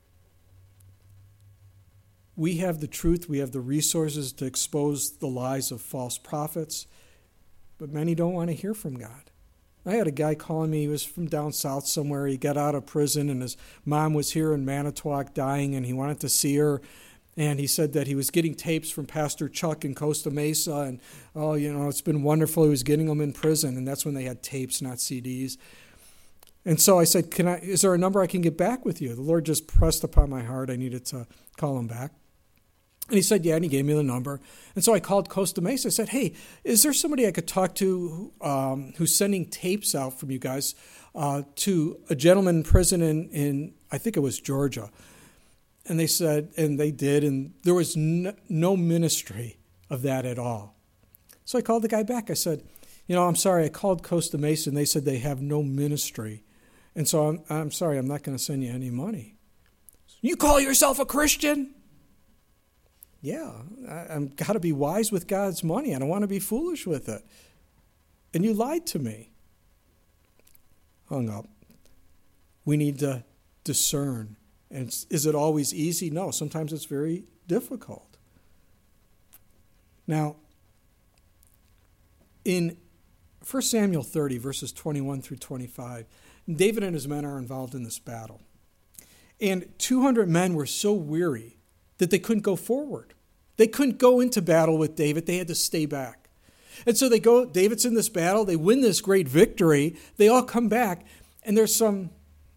A: We have the truth, we have the resources to expose the lies of false prophets, but many don't want to hear from God. I had a guy calling me, he was from down south somewhere, he got out of prison and his mom was here in Manitowoc dying and he wanted to see her. And he said that he was getting tapes from Pastor Chuck in Costa Mesa and, it's been wonderful. He was getting them in prison, and that's when they had tapes, not CDs. And so I said, is there a number I can get back with you? The Lord just pressed upon my heart. I needed to call him back. And he said, yeah, and he gave me the number. And so I called Costa Mesa. I said, hey, is there somebody I could talk to who's sending tapes out from you guys to a gentleman in prison in I think it was Georgia? And they said, and they did, and there was no ministry of that at all. So I called the guy back. I said, I'm sorry, I called Costa Mesa, and they said they have no ministry. And so I'm sorry, I'm not going to send you any money. You call yourself a Christian? Yeah, I've got to be wise with God's money. I don't want to be foolish with it. And you lied to me. Hung up. We need to discern. And is it always easy? No, sometimes it's very difficult. Now, in 1 Samuel 30, verses 21 through 25, David and his men are involved in this battle. And 200 men were so weary that they couldn't go forward. They couldn't go into battle with David. They had to stay back. And so they go, David's in this battle. They win this great victory. They all come back. And there's some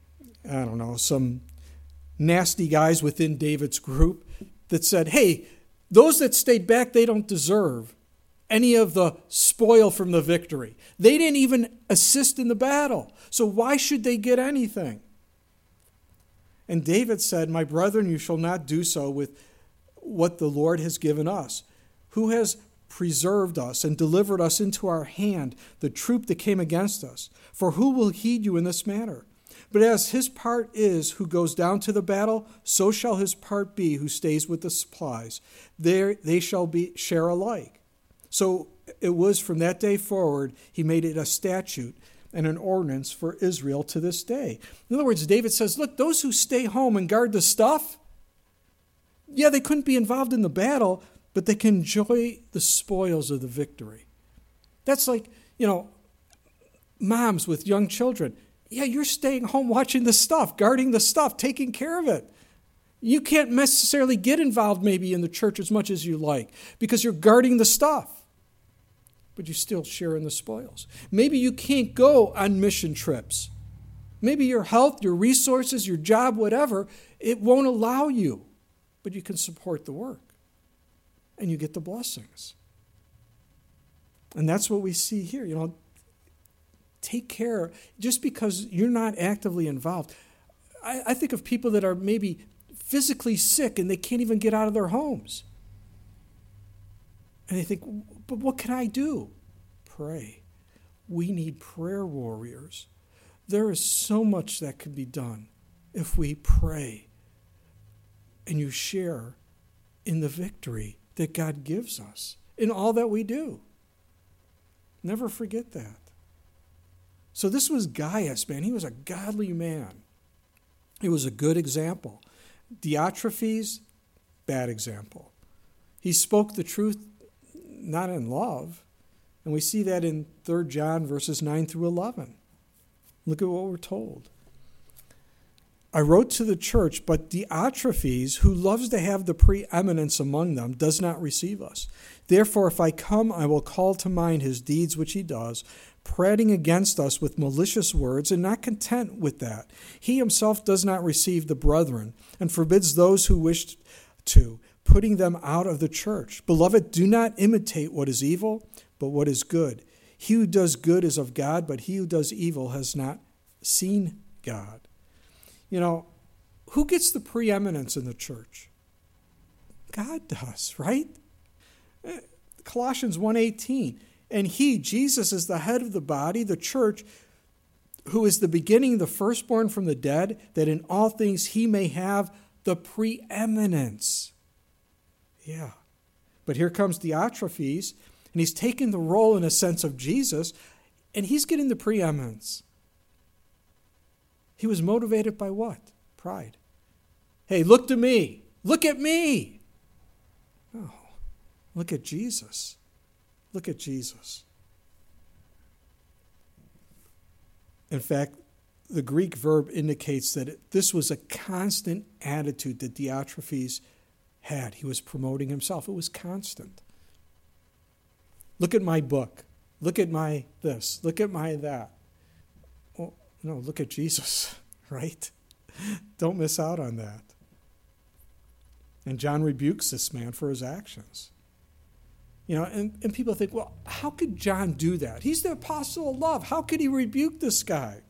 A: nasty guys within David's group that said, hey, those that stayed back, they don't deserve any of the spoil from the victory. They didn't even assist in the battle. So why should they get anything? And David said, my brethren, you shall not do so with what the Lord has given us, who has preserved us and delivered us into our hand, the troop that came against us. For who will heed you in this matter? But as his part is who goes down to the battle, so shall his part be who stays with the supplies. There they shall share alike. So it was from that day forward, he made it a statute and an ordinance for Israel to this day. In other words, David says, look, those who stay home and guard the stuff, yeah, they couldn't be involved in the battle, but they can enjoy the spoils of the victory. That's like, moms with young children. Yeah, you're staying home watching the stuff, guarding the stuff, taking care of it. You can't necessarily get involved maybe in the church as much as you like because you're guarding the stuff, but you still share in the spoils. Maybe you can't go on mission trips. Maybe your health, your resources, your job, whatever, it won't allow you, but you can support the work and you get the blessings. And that's what we see here, take care. Just because you're not actively involved. I think of people that are maybe physically sick and they can't even get out of their homes. And they think, but what can I do? Pray. We need prayer warriors. There is so much that can be done if we pray and you share in the victory that God gives us in all that we do. Never forget that. So this was Gaius, man. He was a godly man. He was a good example. Diotrephes, bad example. He spoke the truth not in love. And we see that in 3 John verses 9 through 11. Look at what we're told. I wrote to the church, but Diotrephes, who loves to have the preeminence among them, does not receive us. Therefore, if I come, I will call to mind his deeds which he does, prating against us with malicious words, and not content with that. He himself does not receive the brethren, and forbids those who wish to, putting them out of the church. Beloved, do not imitate what is evil, but what is good. He who does good is of God, but he who does evil has not seen God. Who gets the preeminence in the church? God does, right? Colossians 1:18. And he, Jesus, is the head of the body, the church, who is the beginning, the firstborn from the dead, that in all things he may have the preeminence. Yeah. But here comes Diotrephes, and he's taking the role in a sense of Jesus, and he's getting the preeminence. He was motivated by what? Pride. Hey, look to me. Look at me. Oh, look at Jesus. Look at Jesus. In fact, the Greek verb indicates that this was a constant attitude that Diotrephes had. He was promoting himself. It was constant. Look at my book. Look at my this. Look at my that. Well, no, look at Jesus, right? Don't miss out on that. And John rebukes this man for his actions. And people think, well, how could John do that? He's the apostle of love. How could he rebuke this guy?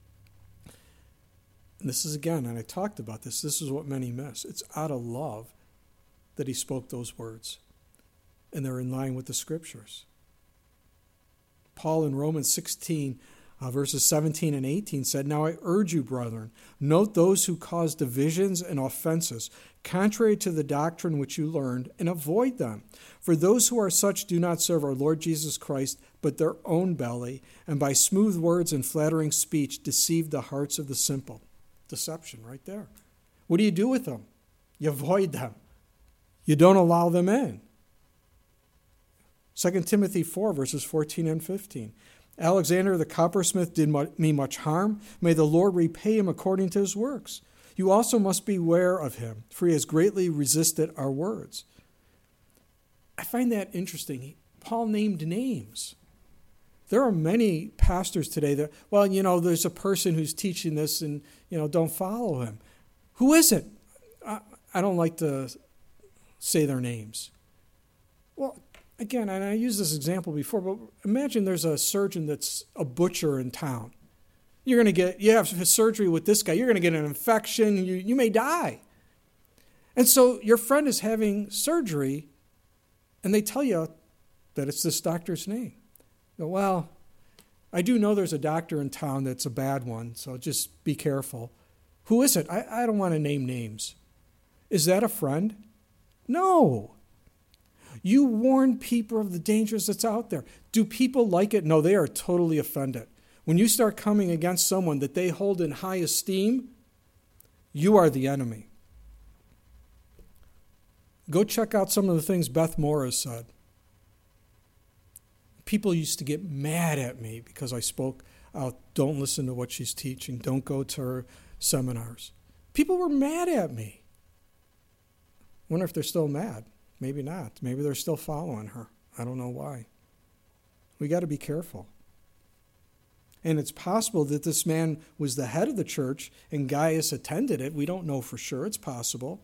A: And this is, again, and I talked about this, this is what many miss. It's out of love that he spoke those words. And they're in line with the scriptures. Paul in Romans 16, Verses 17 and 18 said, "Now I urge you, brethren, note those who cause divisions and offenses, contrary to the doctrine which you learned, and avoid them. For those who are such do not serve our Lord Jesus Christ, but their own belly, and by smooth words and flattering speech deceive the hearts of the simple." Deception right there. What do you do with them? You avoid them. You don't allow them in. 2 Timothy 4, verses 14 and 15. "Alexander the coppersmith did me much harm. May the Lord repay him according to his works. You also must beware of him, for he has greatly resisted our words." I find that interesting. Paul named names. There are many pastors today that, there's a person who's teaching this and, don't follow him. Who is it? I don't like to say their names. Well, again, and I used this example before, but imagine there's a surgeon that's a butcher in town. You have surgery with this guy. You're going to get an infection. You may die. And so your friend is having surgery, and they tell you that it's this doctor's name. You go, "Well, I do know there's a doctor in town that's a bad one, so just be careful." Who is it? I don't want to name names. Is that a friend? No. You warn people of the dangers that's out there. Do people like it? No, they are totally offended. When you start coming against someone that they hold in high esteem, you are the enemy. Go check out some of the things Beth Moore has said. People used to get mad at me because I spoke out, "Don't listen to what she's teaching. Don't go to her seminars." People were mad at me. Wonder if they're still mad. Maybe not. Maybe they're still following her. I don't know why. We got to be careful. And it's possible that this man was the head of the church and Gaius attended it. We don't know for sure. It's possible.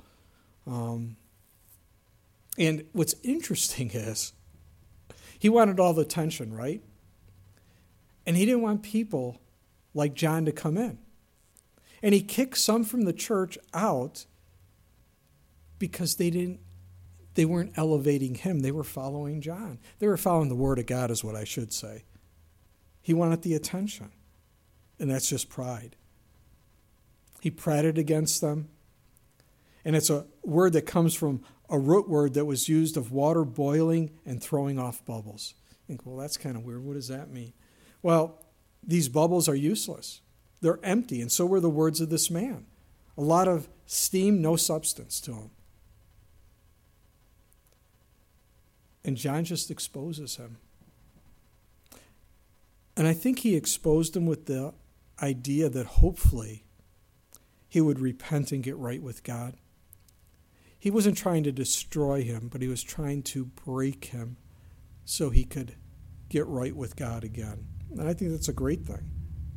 A: And what's interesting is he wanted all the attention, right? And he didn't want people like John to come in. And he kicked some from the church out because they weren't elevating him. They were following John. They were following the Word of God is what I should say. He wanted the attention. And that's just pride. He prated against them. And it's a word that comes from a root word that was used of water boiling and throwing off bubbles. You think, well, that's kind of weird. What does that mean? Well, these bubbles are useless. They're empty, and so were the words of this man. A lot of steam, no substance to them. And John just exposes him. And I think he exposed him with the idea that hopefully he would repent and get right with God. He wasn't trying to destroy him, but he was trying to break him so he could get right with God again. And I think that's a great thing.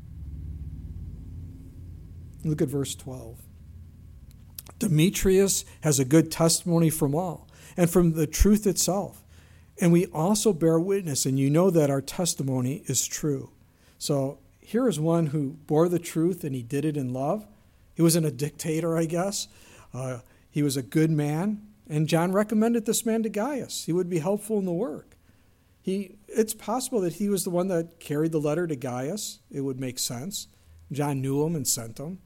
A: Look at verse 12. "Demetrius has a good testimony from all, and from the truth itself. And we also bear witness, and you know that our testimony is true." So here is one who bore the truth, and he did it in love. He wasn't a dictator, I guess. He was a good man, and John recommended this man to Gaius. He would be helpful in the work. It's possible that he was the one that carried the letter to Gaius. It would make sense. John knew him and sent him.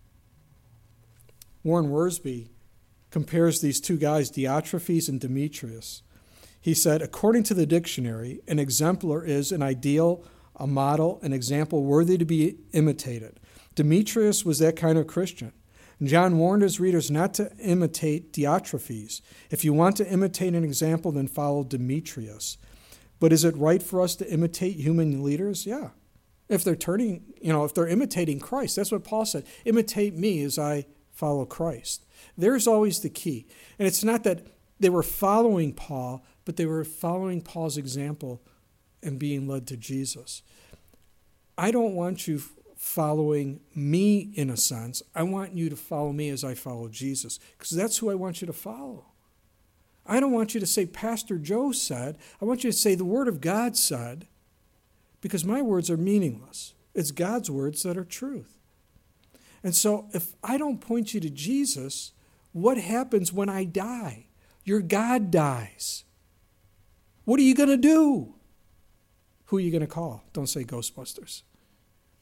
A: Warren Wiersbe compares these two guys, Diotrephes and Demetrius. He said, according to the dictionary, an exemplar is an ideal, a model, an example worthy to be imitated. Demetrius was that kind of Christian. John warned his readers not to imitate Diotrephes. If you want to imitate an example, then follow Demetrius. But is it right for us to imitate human leaders? Yeah. If they're if they're imitating Christ, that's what Paul said. Imitate me as I follow Christ. There's always the key. And it's not that they were following Paul, but they were following Paul's example and being led to Jesus. I don't want you following me in a sense. I want you to follow me as I follow Jesus, because that's who I want you to follow. I don't want you to say, Pastor Joe said. I want you to say the Word of God said, because my words are meaningless. It's God's words that are truth. And so if I don't point you to Jesus, what happens when I die? Your God dies. What are you going to do? Who are you going to call? Don't say Ghostbusters.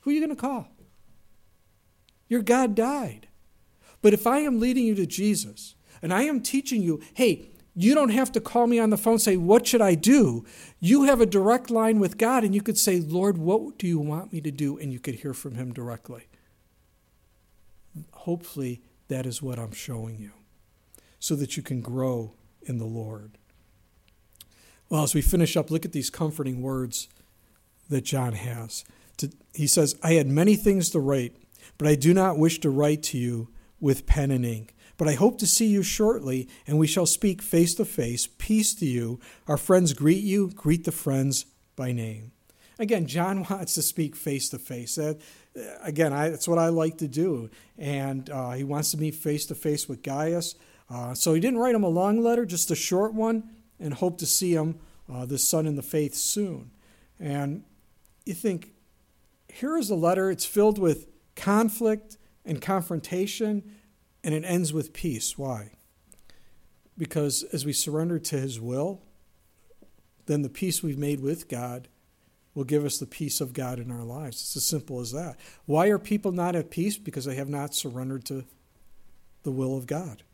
A: Who are you going to call? Your God died. But if I am leading you to Jesus, and I am teaching you, hey, you don't have to call me on the phone and say, what should I do? You have a direct line with God, and you could say, Lord, what do you want me to do? And you could hear from him directly. Hopefully, that is what I'm showing you, so that you can grow in the Lord. Well, as we finish up, look at these comforting words that John has. He says, I had many things to write, but I do not wish to write to you with pen and ink. But I hope to see you shortly, and we shall speak face to face. Peace to you. Our friends greet you. Greet the friends by name. Again, John wants to speak face to face. That's what I like to do. And he wants to meet face to face with Gaius. So he didn't write him a long letter, just a short one, and hope to see him, this son in the faith, soon. And you think, here is a letter. It's filled with conflict and confrontation, and it ends with peace. Why? Because as we surrender to his will, then the peace we've made with God will give us the peace of God in our lives. It's as simple as that. Why are people not at peace? Because they have not surrendered to the will of God.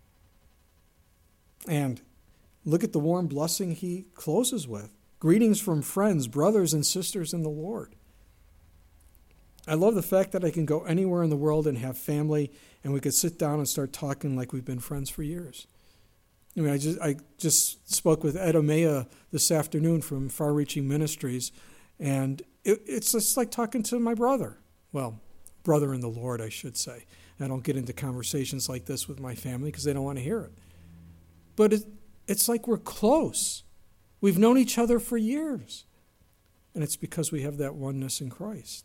A: And look at the warm blessing he closes with. Greetings from friends, brothers, and sisters in the Lord. I love the fact that I can go anywhere in the world and have family, and we could sit down and start talking like we've been friends for years. I mean, I just spoke with Ed Omea this afternoon from Far Reaching Ministries, and it's just like talking to my brother. Well, brother in the Lord, I should say. I don't get into conversations like this with my family because they don't want to hear it. But it's like we're close. We've known each other for years, and it's because we have that oneness in Christ.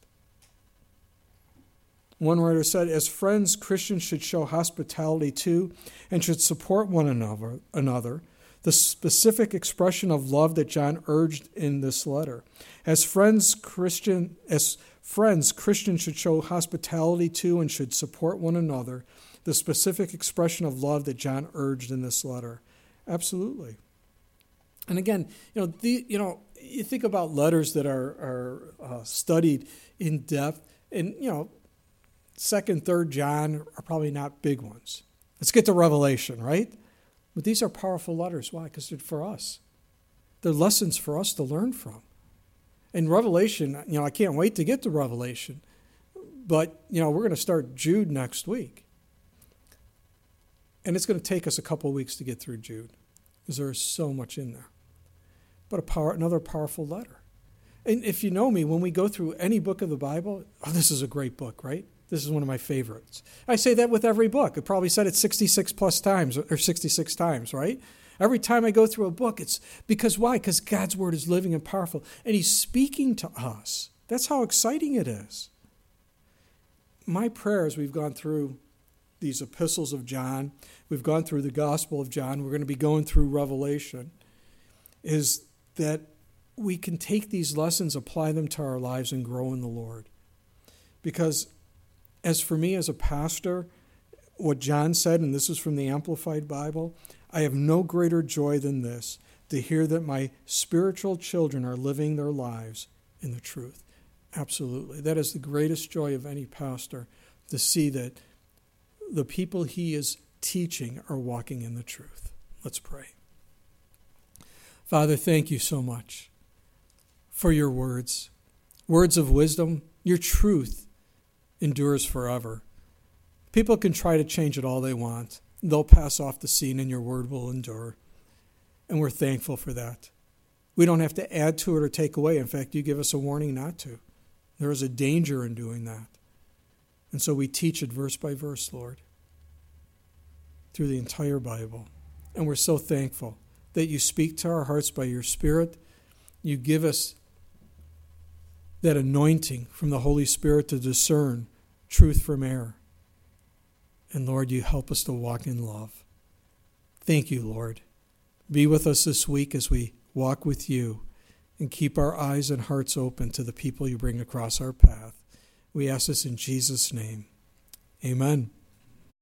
A: One writer said, as friends, Christians should show hospitality to and should support one another, the specific expression of love that John urged in this letter. As friends, Christians should show hospitality to and should support one another, the specific expression of love that John urged in this letter. Absolutely. And again, you think about letters that are studied in depth, and 2nd, 3rd John are probably not big ones. Let's get to Revelation, right? But these are powerful letters. Why? Because they're for us. They're lessons for us to learn from. In Revelation, I can't wait to get to Revelation. But, we're going to start Jude next week. And it's going to take us a couple of weeks to get through Jude, because there's so much in there. But another powerful letter. And if you know me, when we go through any book of the Bible, this is a great book, right? This is one of my favorites. I say that with every book. I probably said it 66 times, right? Every time I go through a book, it's because why? Because God's word is living and powerful, and he's speaking to us. That's how exciting it is. My prayer as we've gone through these epistles of John, we've gone through the Gospel of John, we're going to be going through Revelation, is that we can take these lessons, apply them to our lives, and grow in the Lord. Because as for me as a pastor, what John said, and this is from the Amplified Bible, I have no greater joy than this, to hear that my spiritual children are living their lives in the truth. Absolutely. That is the greatest joy of any pastor, to see that the people he is teaching are walking in the truth. Let's pray. Father, thank you so much for your words of wisdom. Your truth endures forever. People can try to change it all they want. They'll pass off the scene and your word will endure. And we're thankful for that. We don't have to add to it or take away. In fact, you give us a warning not to. There is a danger in doing that. And so we teach it verse by verse, Lord, through the entire Bible. And we're so thankful that you speak to our hearts by your Spirit. You give us that anointing from the Holy Spirit to discern truth from error. And Lord, you help us to walk in love. Thank you, Lord. Be with us this week as we walk with you, and keep our eyes and hearts open to the people you bring across our path. We ask this in Jesus' name. Amen.